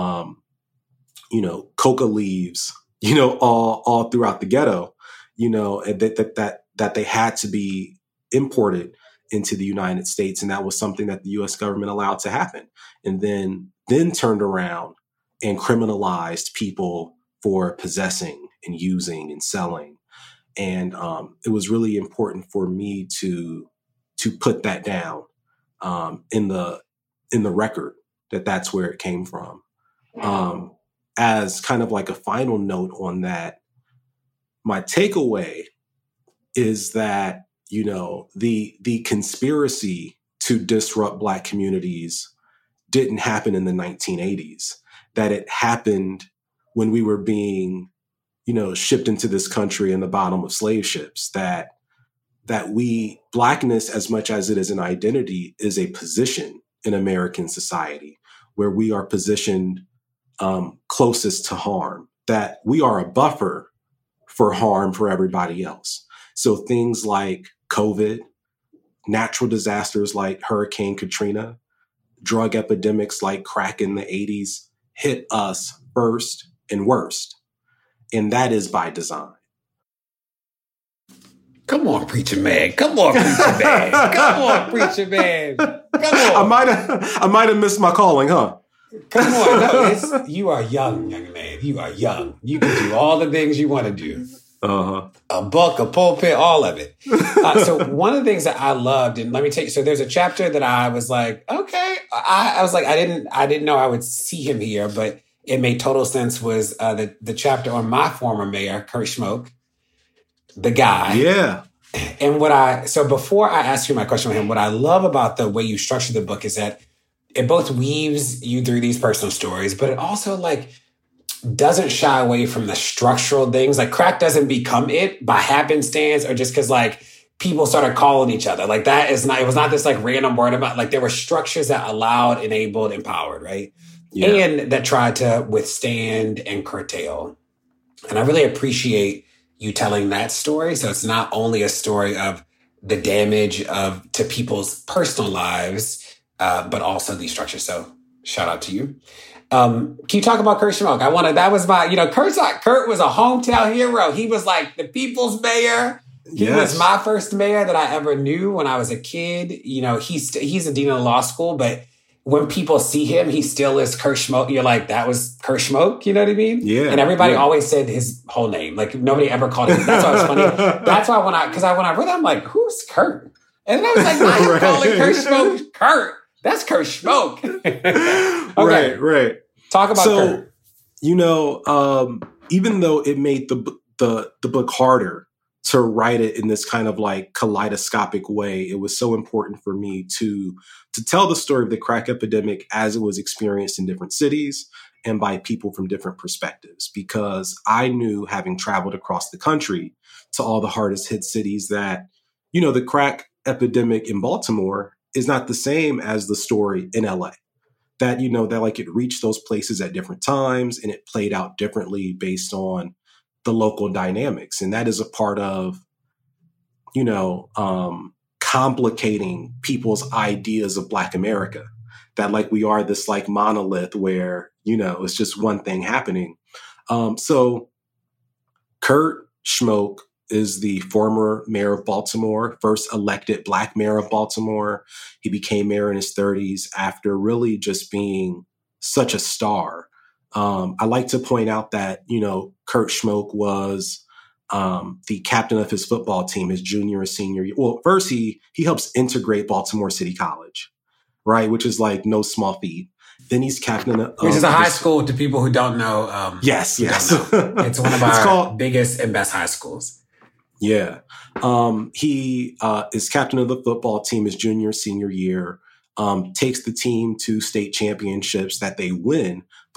coca leaves, all throughout the ghetto, and that they had to be imported into the United States. And that was something that the U.S. government allowed to happen, and then turned around and criminalized people for possessing and using and selling. And it was really important for me to put that down in the record, that's where it came from. As kind of like a final note on that, my takeaway is that, the conspiracy to disrupt Black communities didn't happen in the 1980s, that it happened when we were being, shipped into this country in the bottom of slave ships, that Blackness, as much as it is an identity, is a position in American society where we are positioned closest to harm, that we are a buffer for harm for everybody else. So things like COVID, natural disasters like Hurricane Katrina, drug epidemics like crack in the 80s hit us first and worst. And that is by design. Come on, preacher man. Come on, preacher man. Come on, preacher man. Come on. I might have missed my calling, huh? Come on. No, you are young man. You are young. You can do all the things you want to do. Uh-huh. A book, a pulpit, all of it. So one of the things that I loved, and let me tell you, so there's a chapter that I was like, okay. I was like, I didn't know I would see him here, but it made total sense, was the chapter on my former mayor, Kurt Schmoke, the guy. Yeah. And so before I ask you my question with him, what I love about the way you structure the book is that it both weaves you through these personal stories, but it also doesn't shy away from the structural things. Like crack doesn't become it by happenstance or just because people started calling each other. It was not this random word about, there were structures that allowed, enabled, empowered, right? Yeah. And that tried to withstand and curtail. And I really appreciate you telling that story. So it's not only a story of the damage to people's personal lives, but also these structures. So shout out to you. Can you talk about Kurt Schmoke? Kurt was a hometown hero. He was the people's mayor. He was my first mayor that I ever knew when I was a kid. He's a dean of the law school, but when people see him, he still is Kurt Schmoke. You're like, that was Kurt Schmoke, you know what I mean? Yeah. And everybody always said his whole name. Nobody ever called him. That's why it was funny. That's why when I read that, I'm like, who's Kurt? And then I was like, why are you calling Kurt Schmoke Kurt? That's Kurt Schmoke. Okay. Right. Talk about Kurt. Even though it made the book harder to write it in this kind of kaleidoscopic way, it was so important for me to tell the story of the crack epidemic as it was experienced in different cities and by people from different perspectives, because I knew, having traveled across the country to all the hardest hit cities, that, the crack epidemic in Baltimore is not the same as the story in LA. That, that it reached those places at different times and it played out differently based on the local dynamics. And that is a part of, complicating people's ideas of Black America, that we are this monolith where, it's just one thing happening. So Kurt Schmoke is the former mayor of Baltimore, first elected Black mayor of Baltimore. He became mayor in his 30s after really just being such a star. I like to point out that, Kurt Schmoke was the captain of his football team his junior and senior year. Well, first he helps integrate Baltimore City College, right? Which is no small feat. Then he's captain of... Which is a high school, to people who don't know. Yes. Don't know. It's one of our biggest and best high schools. Yeah. He is captain of the football team his junior, senior year, takes the team to state championships that they win.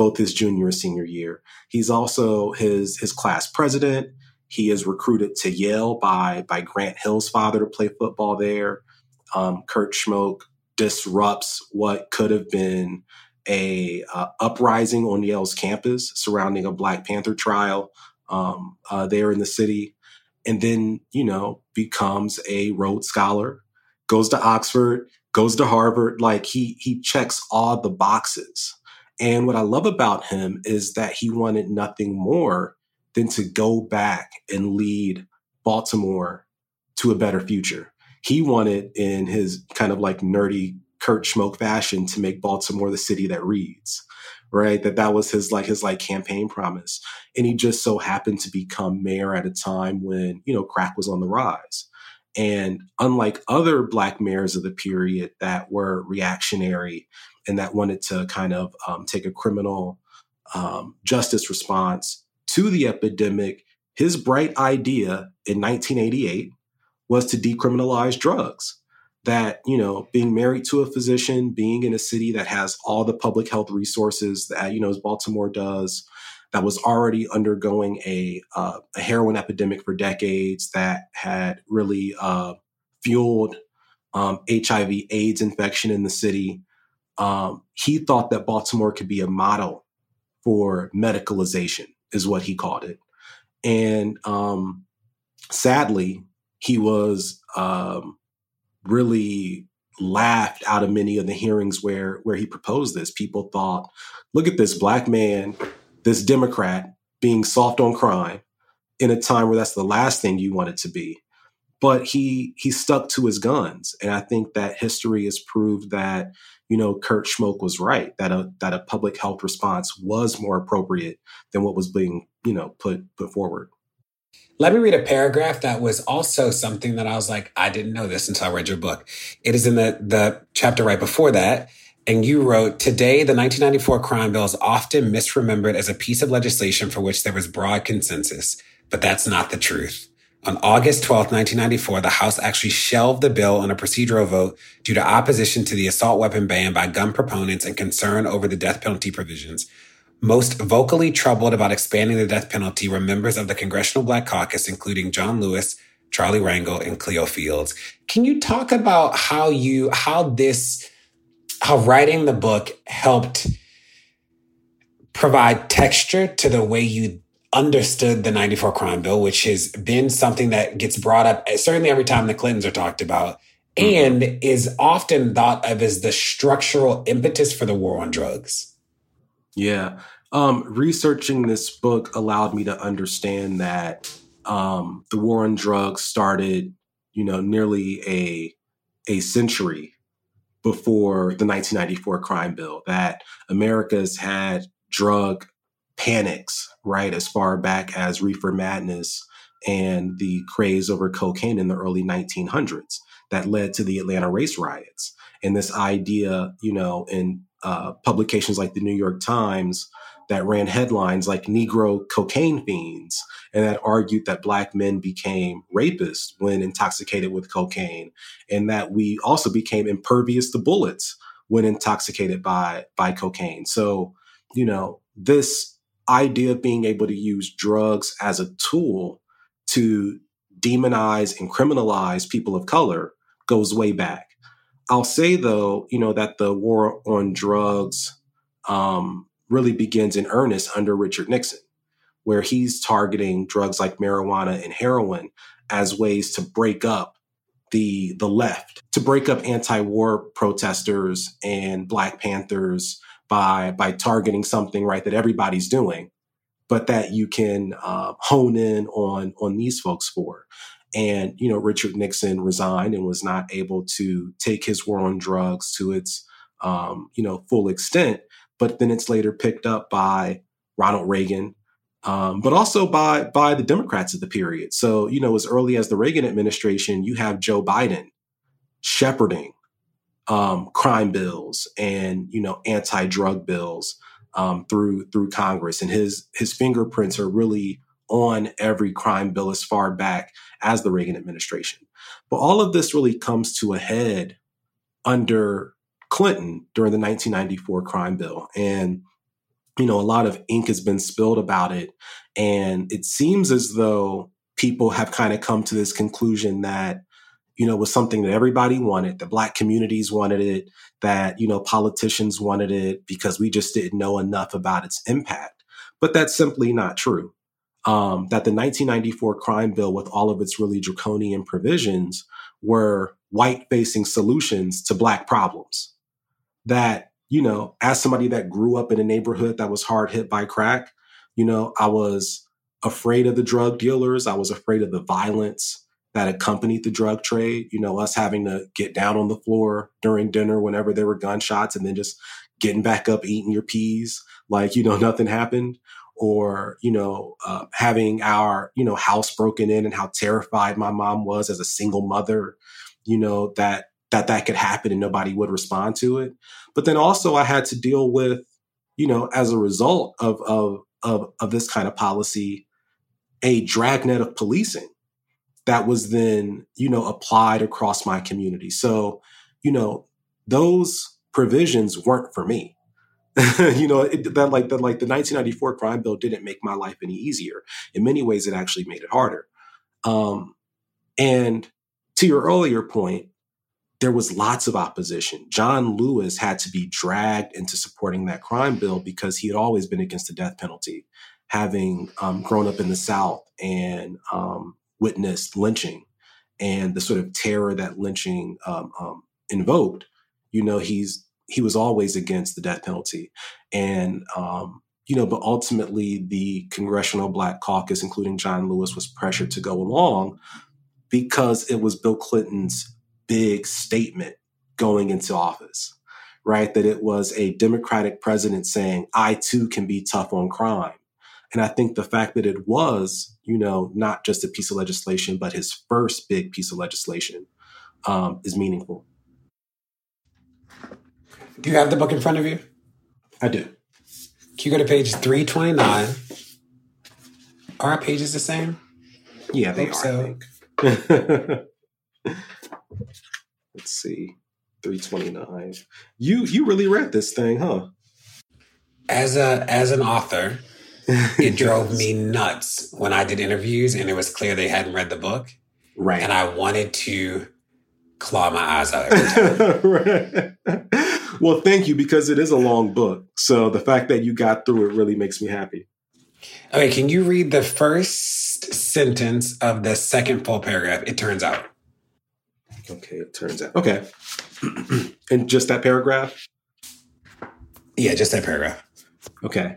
both his junior and senior year. He's also his class president. He is recruited to Yale by Grant Hill's father to play football there. Kurt Schmoke disrupts what could have been a uprising on Yale's campus surrounding a Black Panther trial there in the city, and then, becomes a Rhodes Scholar, goes to Oxford, goes to Harvard. Like he checks all the boxes. And what I love about him is that he wanted nothing more than to go back and lead Baltimore to a better future. He wanted, in his kind of like nerdy Kurt Schmoke fashion, to make Baltimore the city that reads, right? That was his campaign promise. And he just so happened to become mayor at a time when, crack was on the rise. And unlike other Black mayors of the period that were reactionary and that wanted to kind of take a criminal justice response to the epidemic, his bright idea in 1988 was to decriminalize drugs. That, being married to a physician, being in a city that has all the public health resources that, as Baltimore does, that was already undergoing a heroin epidemic for decades, that had really fueled HIV/AIDS infection in the city. He thought that Baltimore could be a model for medicalization, is what he called it. And sadly, he was really laughed out of many of the hearings where he proposed this. People thought, look at this Black man, this Democrat, being soft on crime in a time where that's the last thing you want it to be. But he stuck to his guns. And I think that history has proved that, Kurt Schmoke was right, that a public health response was more appropriate than what was being, put forward. Let me read a paragraph that was also something that I was like, I didn't know this until I read your book. It is in the chapter right before that. And you wrote, today, the 1994 crime bill is often misremembered as a piece of legislation for which there was broad consensus. But that's not the truth. On August 12th, 1994, the House actually shelved the bill on a procedural vote due to opposition to the assault weapon ban by gun proponents and concern over the death penalty provisions. Most vocally troubled about expanding the death penalty were members of the Congressional Black Caucus, including John Lewis, Charlie Rangel, and Cleo Fields. Can you talk about how writing the book helped provide texture to the way you understood the 94 crime bill, which has been something that gets brought up certainly every time the Clintons are talked about, and is often thought of as the structural impetus for the war on drugs? Yeah. Researching this book allowed me to understand that the war on drugs started, nearly a century before the 1994 crime bill, that America's had drug panics, right, as far back as reefer madness and the craze over cocaine in the early 1900s that led to the Atlanta race riots. And this idea, in publications like the New York Times that ran headlines like Negro cocaine fiends, and that argued that Black men became rapists when intoxicated with cocaine, and that we also became impervious to bullets when intoxicated by cocaine. So, this idea of being able to use drugs as a tool to demonize and criminalize people of color goes way back. I'll say, though, that the war on drugs really begins in earnest under Richard Nixon, where he's targeting drugs like marijuana and heroin as ways to break up the left, to break up anti-war protesters and Black Panthers by targeting something, right, that everybody's doing, but that you can hone in on these folks for. And, Richard Nixon resigned and was not able to take his war on drugs to its, full extent. But then it's later picked up by Ronald Reagan, but also by the Democrats of the period. So, as early as the Reagan administration, you have Joe Biden shepherding crime bills and, anti-drug bills through Congress. And his fingerprints are really on every crime bill as far back as the Reagan administration. But all of this really comes to a head under Clinton during the 1994 crime bill. And a lot of ink has been spilled about it. And it seems as though people have kind of come to this conclusion that, it was something that everybody wanted, the Black communities wanted it, that, politicians wanted it because we just didn't know enough about its impact. But that's simply not true. That the 1994 crime bill, with all of its really draconian provisions, were white-facing solutions to Black problems. That, as somebody that grew up in a neighborhood that was hard hit by crack, I was afraid of the drug dealers. I was afraid of the violence that accompanied the drug trade, us having to get down on the floor during dinner whenever there were gunshots and then just getting back up, eating your peas like, nothing happened. Or, having our, house broken in, and how terrified my mom was as a single mother, that could happen and nobody would respond to it. But then also I had to deal with, as a result of this kind of policy, a dragnet of policing that was then, applied across my community. So, those provisions weren't for me. The 1994 crime bill didn't make my life any easier. In many ways, it actually made it harder. And to your earlier point, there was lots of opposition. John Lewis had to be dragged into supporting that crime bill because he had always been against the death penalty, having grown up in the South and witnessed lynching and the sort of terror that lynching invoked. He was always against the death penalty. And, but ultimately the Congressional Black Caucus, including John Lewis, was pressured to go along because it was Bill Clinton's big statement going into office, right? That it was a Democratic president saying, I too can be tough on crime. And I think the fact that it was, not just a piece of legislation, but his first big piece of legislation is meaningful. Do you have the book in front of you? I do. Can you go to page 329? Are our pages the same? Yeah, they are, so. I think. Let's see. 329. You really read this thing, huh? As an author, it drove me nuts when I did interviews and it was clear they hadn't read the book. Right. And I wanted to claw my eyes out every time. Right. Well, thank you, because it is a long book. So the fact that you got through it really makes me happy. Okay, can you read the first sentence of the second full paragraph? It turns out. Okay, it turns out. Okay. And just that paragraph? Yeah, just that paragraph. Okay.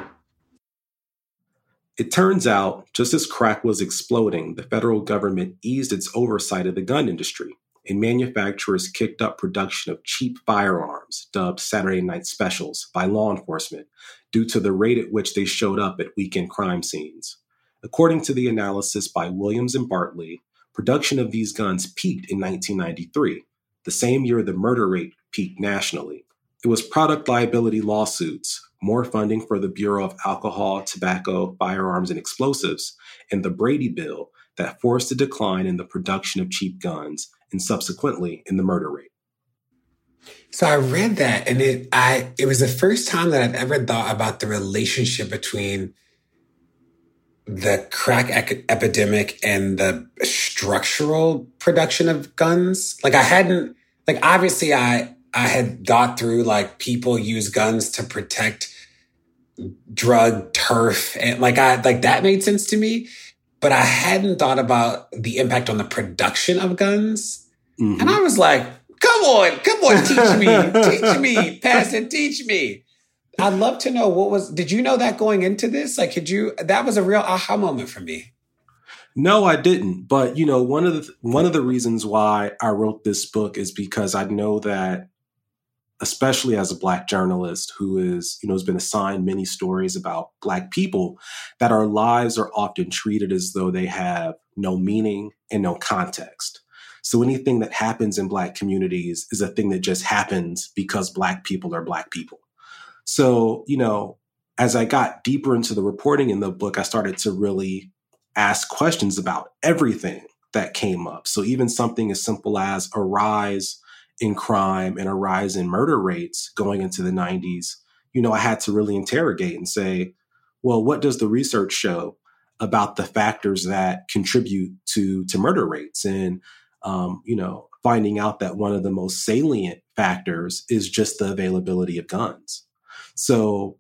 It turns out, just as crack was exploding, the federal government eased its oversight of the gun industry, and manufacturers kicked up production of cheap firearms, dubbed Saturday Night Specials, by law enforcement, due to the rate at which they showed up at weekend crime scenes. According to the analysis by Williams and Bartley, production of these guns peaked in 1993, the same year the murder rate peaked nationally. It was product liability lawsuits, more funding for the Bureau of Alcohol, Tobacco, Firearms, and Explosives, and the Brady Bill that forced a decline in the production of cheap guns and subsequently in the murder rate. So I read that, and it was the first time that I've ever thought about the relationship between the crack epidemic and the structural production of guns. Obviously I had thought through, people use guns to protect drug turf, and that made sense to me. But I hadn't thought about the impact on the production of guns. Mm-hmm. And I was like, come on, teach me, Pastor, teach me. I'd love to know did you know that going into this? That was a real aha moment for me. No, I didn't. But, one of the reasons why I wrote this book is because I know that, especially as a Black journalist who has been assigned many stories about Black people, that our lives are often treated as though they have no meaning and no context. So anything that happens in Black communities is a thing that just happens because Black people are Black people. So, as I got deeper into the reporting in the book, I started to really ask questions about everything that came up. So even something as simple as a rise in crime and a rise in murder rates going into the 90s, I had to really interrogate and say, well, what does the research show about the factors that contribute to murder rates? And, finding out that one of the most salient factors is just the availability of guns. So,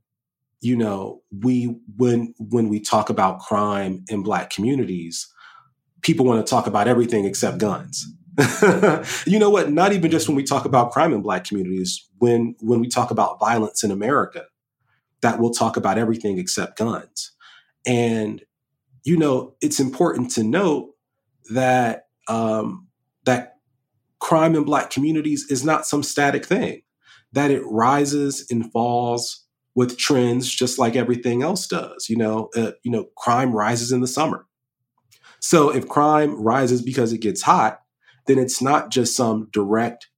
when we talk about crime in Black communities, people want to talk about everything except guns. You know what? Not even just when we talk about crime in Black communities, when we talk about violence in America, that we'll talk about everything except guns. And, it's important to note that that crime in Black communities is not some static thing, that it rises and falls with trends just like everything else does. Crime rises in the summer. So if crime rises because it gets hot, then it's not just some direct,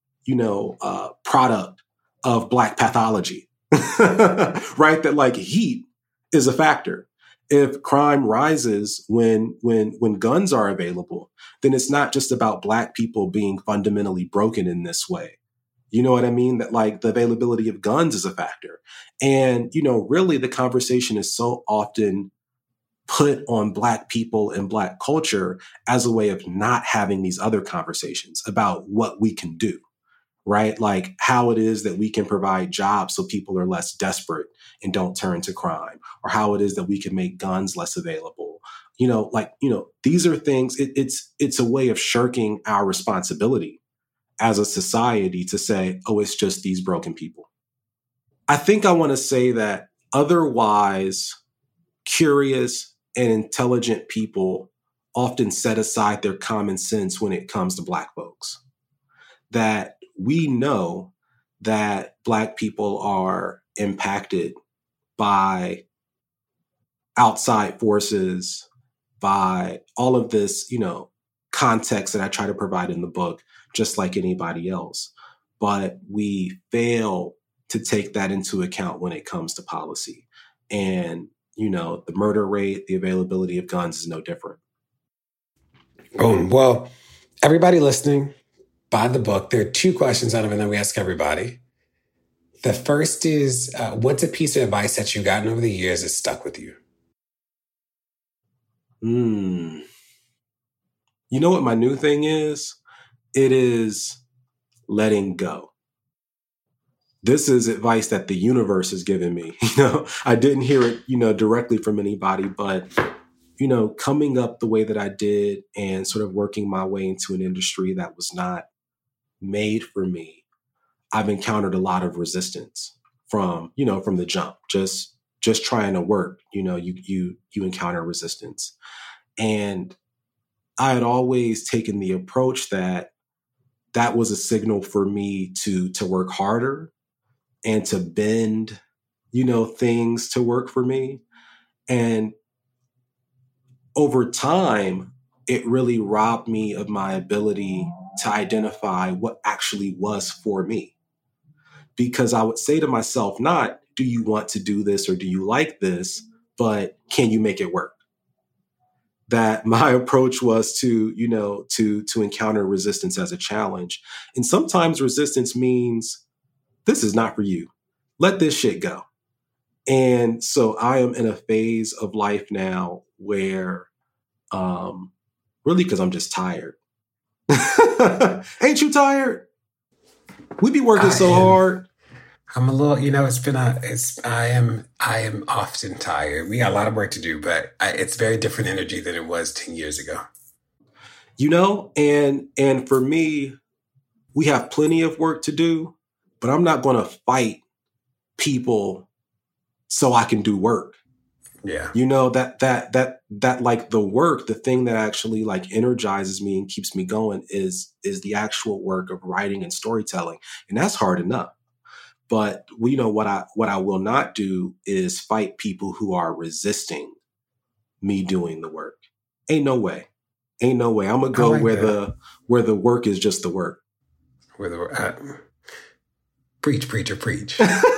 product of Black pathology, right? That like heat is a factor. If crime rises when guns are available, then it's not just about Black people being fundamentally broken in this way. You know what I mean? That like the availability of guns is a factor. And, really the conversation is so often put on Black people and Black culture as a way of not having these other conversations about what we can do, right? Like how it is that we can provide jobs so people are less desperate and don't turn to crime, or how it is that we can make guns less available. These are things, it's a way of shirking our responsibility as a society to say, oh, it's just these broken people. I think I want to say that otherwise curious and intelligent people often set aside their common sense when it comes to Black folks. That we know that Black people are impacted by outside forces, by all of this, context that I try to provide in the book, just like anybody else. But we fail to take that into account when it comes to policy. And, the murder rate, the availability of guns is no different. Boom. Well, everybody listening, buy the book. There are 2 questions out of it that we ask everybody. The first is, what's a piece of advice that you've gotten over the years that stuck with you? You know what my new thing is? It is letting go. This is advice that the universe has given me. I didn't hear it, directly from anybody, but, coming up the way that I did and sort of working my way into an industry that was not made for me, I've encountered a lot of resistance from the jump, just trying to work, you encounter resistance. And I had always taken the approach that was a signal for me to work harder and to bend, things to work for me. And over time, it really robbed me of my ability to identify what actually was for me. Because I would say to myself, not, do you want to do this or do you like this, but can you make it work? That my approach was to encounter resistance as a challenge. And sometimes resistance means this is not for you. Let this shit go. And so I am in a phase of life now where, really because I'm just tired. Ain't you tired? We be working so hard. I'm a little, I am often tired. We got a lot of work to do, but it's very different energy than it was 10 years ago. And for me, we have plenty of work to do, but I'm not going to fight people so I can do work. Yeah. That like the work, the thing that actually like energizes me and keeps me going is the actual work of writing and storytelling. And that's hard enough. But what I will not do is fight people who are resisting me doing the work. Ain't no way. I'm gonna go where the work is just the work. Preach, preacher, preach.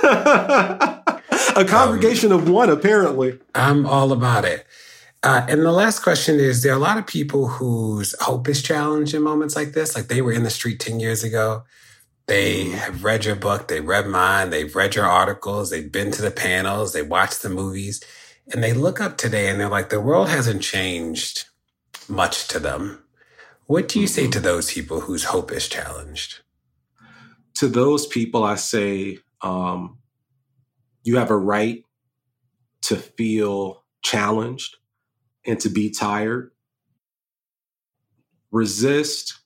A congregation of one, apparently. I'm all about it. And the last question is, there are a lot of people whose hope is challenged in moments like this. Like they were in the street 10 years ago. They have read your book, they've read mine, they've read your articles, they've been to the panels, they watched the movies, and they look up today and they're like, the world hasn't changed much to them. What do you say to those people whose hope is challenged? To those people, I say, you have a right to feel challenged and to be tired. Resist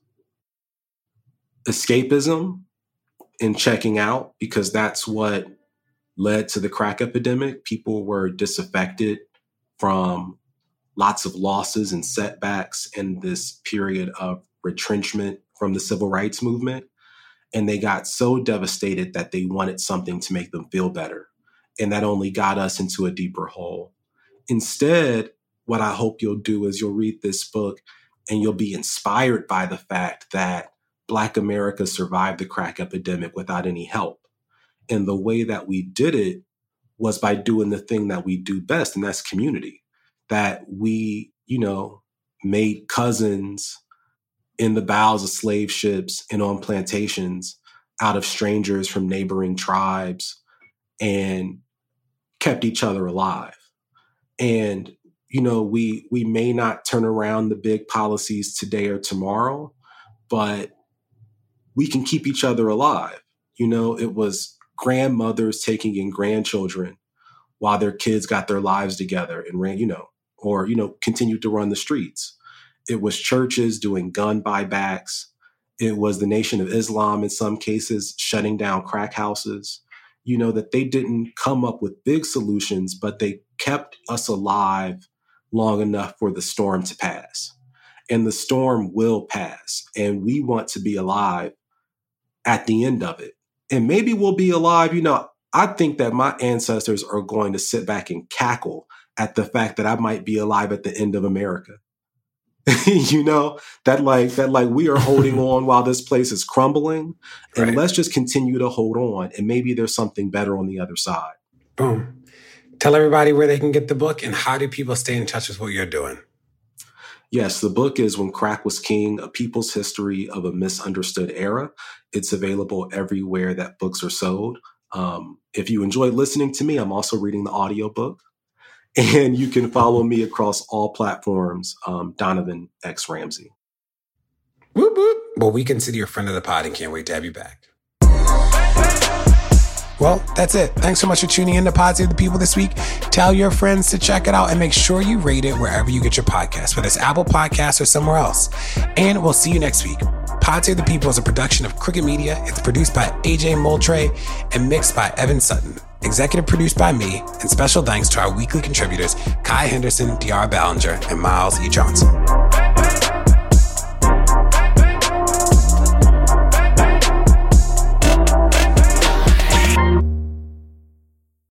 escapism and checking out, because that's what led to the crack epidemic. People were disaffected from lots of losses and setbacks in this period of retrenchment from the civil rights movement. And they got so devastated that they wanted something to make them feel better. And that only got us into a deeper hole. Instead, what I hope you'll do is you'll read this book and you'll be inspired by the fact that Black America survived the crack epidemic without any help. And the way that we did it was by doing the thing that we do best, and that's community. That we, made cousins in the bows of slave ships and on plantations out of strangers from neighboring tribes and kept each other alive. And, we may not turn around the big policies today or tomorrow, but we can keep each other alive. It was grandmothers taking in grandchildren while their kids got their lives together and ran, continued to run the streets. It was churches doing gun buybacks. It was the Nation of Islam in some cases shutting down crack houses. That they didn't come up with big solutions, but they kept us alive long enough for the storm to pass. And the storm will pass. And we want to be alive at the end of it. And maybe we'll be alive. I think that my ancestors are going to sit back and cackle at the fact that I might be alive at the end of America. that we are holding on while this place is crumbling. And let's just continue to hold on. And maybe there's something better on the other side. Boom. Tell everybody where they can get the book and how do people stay in touch with what you're doing? Yes, the book is When Crack Was King, A People's History of a Misunderstood Era. It's available everywhere that books are sold. If you enjoyed listening to me, I'm also reading the audiobook. And you can follow me across all platforms, Donovan X. Ramsey. Whoop, whoop. Well, we consider you a friend of the pod and can't wait to have you back. Well, that's it. Thanks so much for tuning in to Pod Save the People this week. Tell your friends to check it out and make sure you rate it wherever you get your podcast, whether it's Apple Podcasts or somewhere else. And we'll see you next week. Pod Save the People is a production of Crooked Media. It's produced by AJ Moultrie and mixed by Evan Sutton. Executive produced by me, and special thanks to our weekly contributors, Kai Henderson, DR Ballinger, and Miles E. Johnson.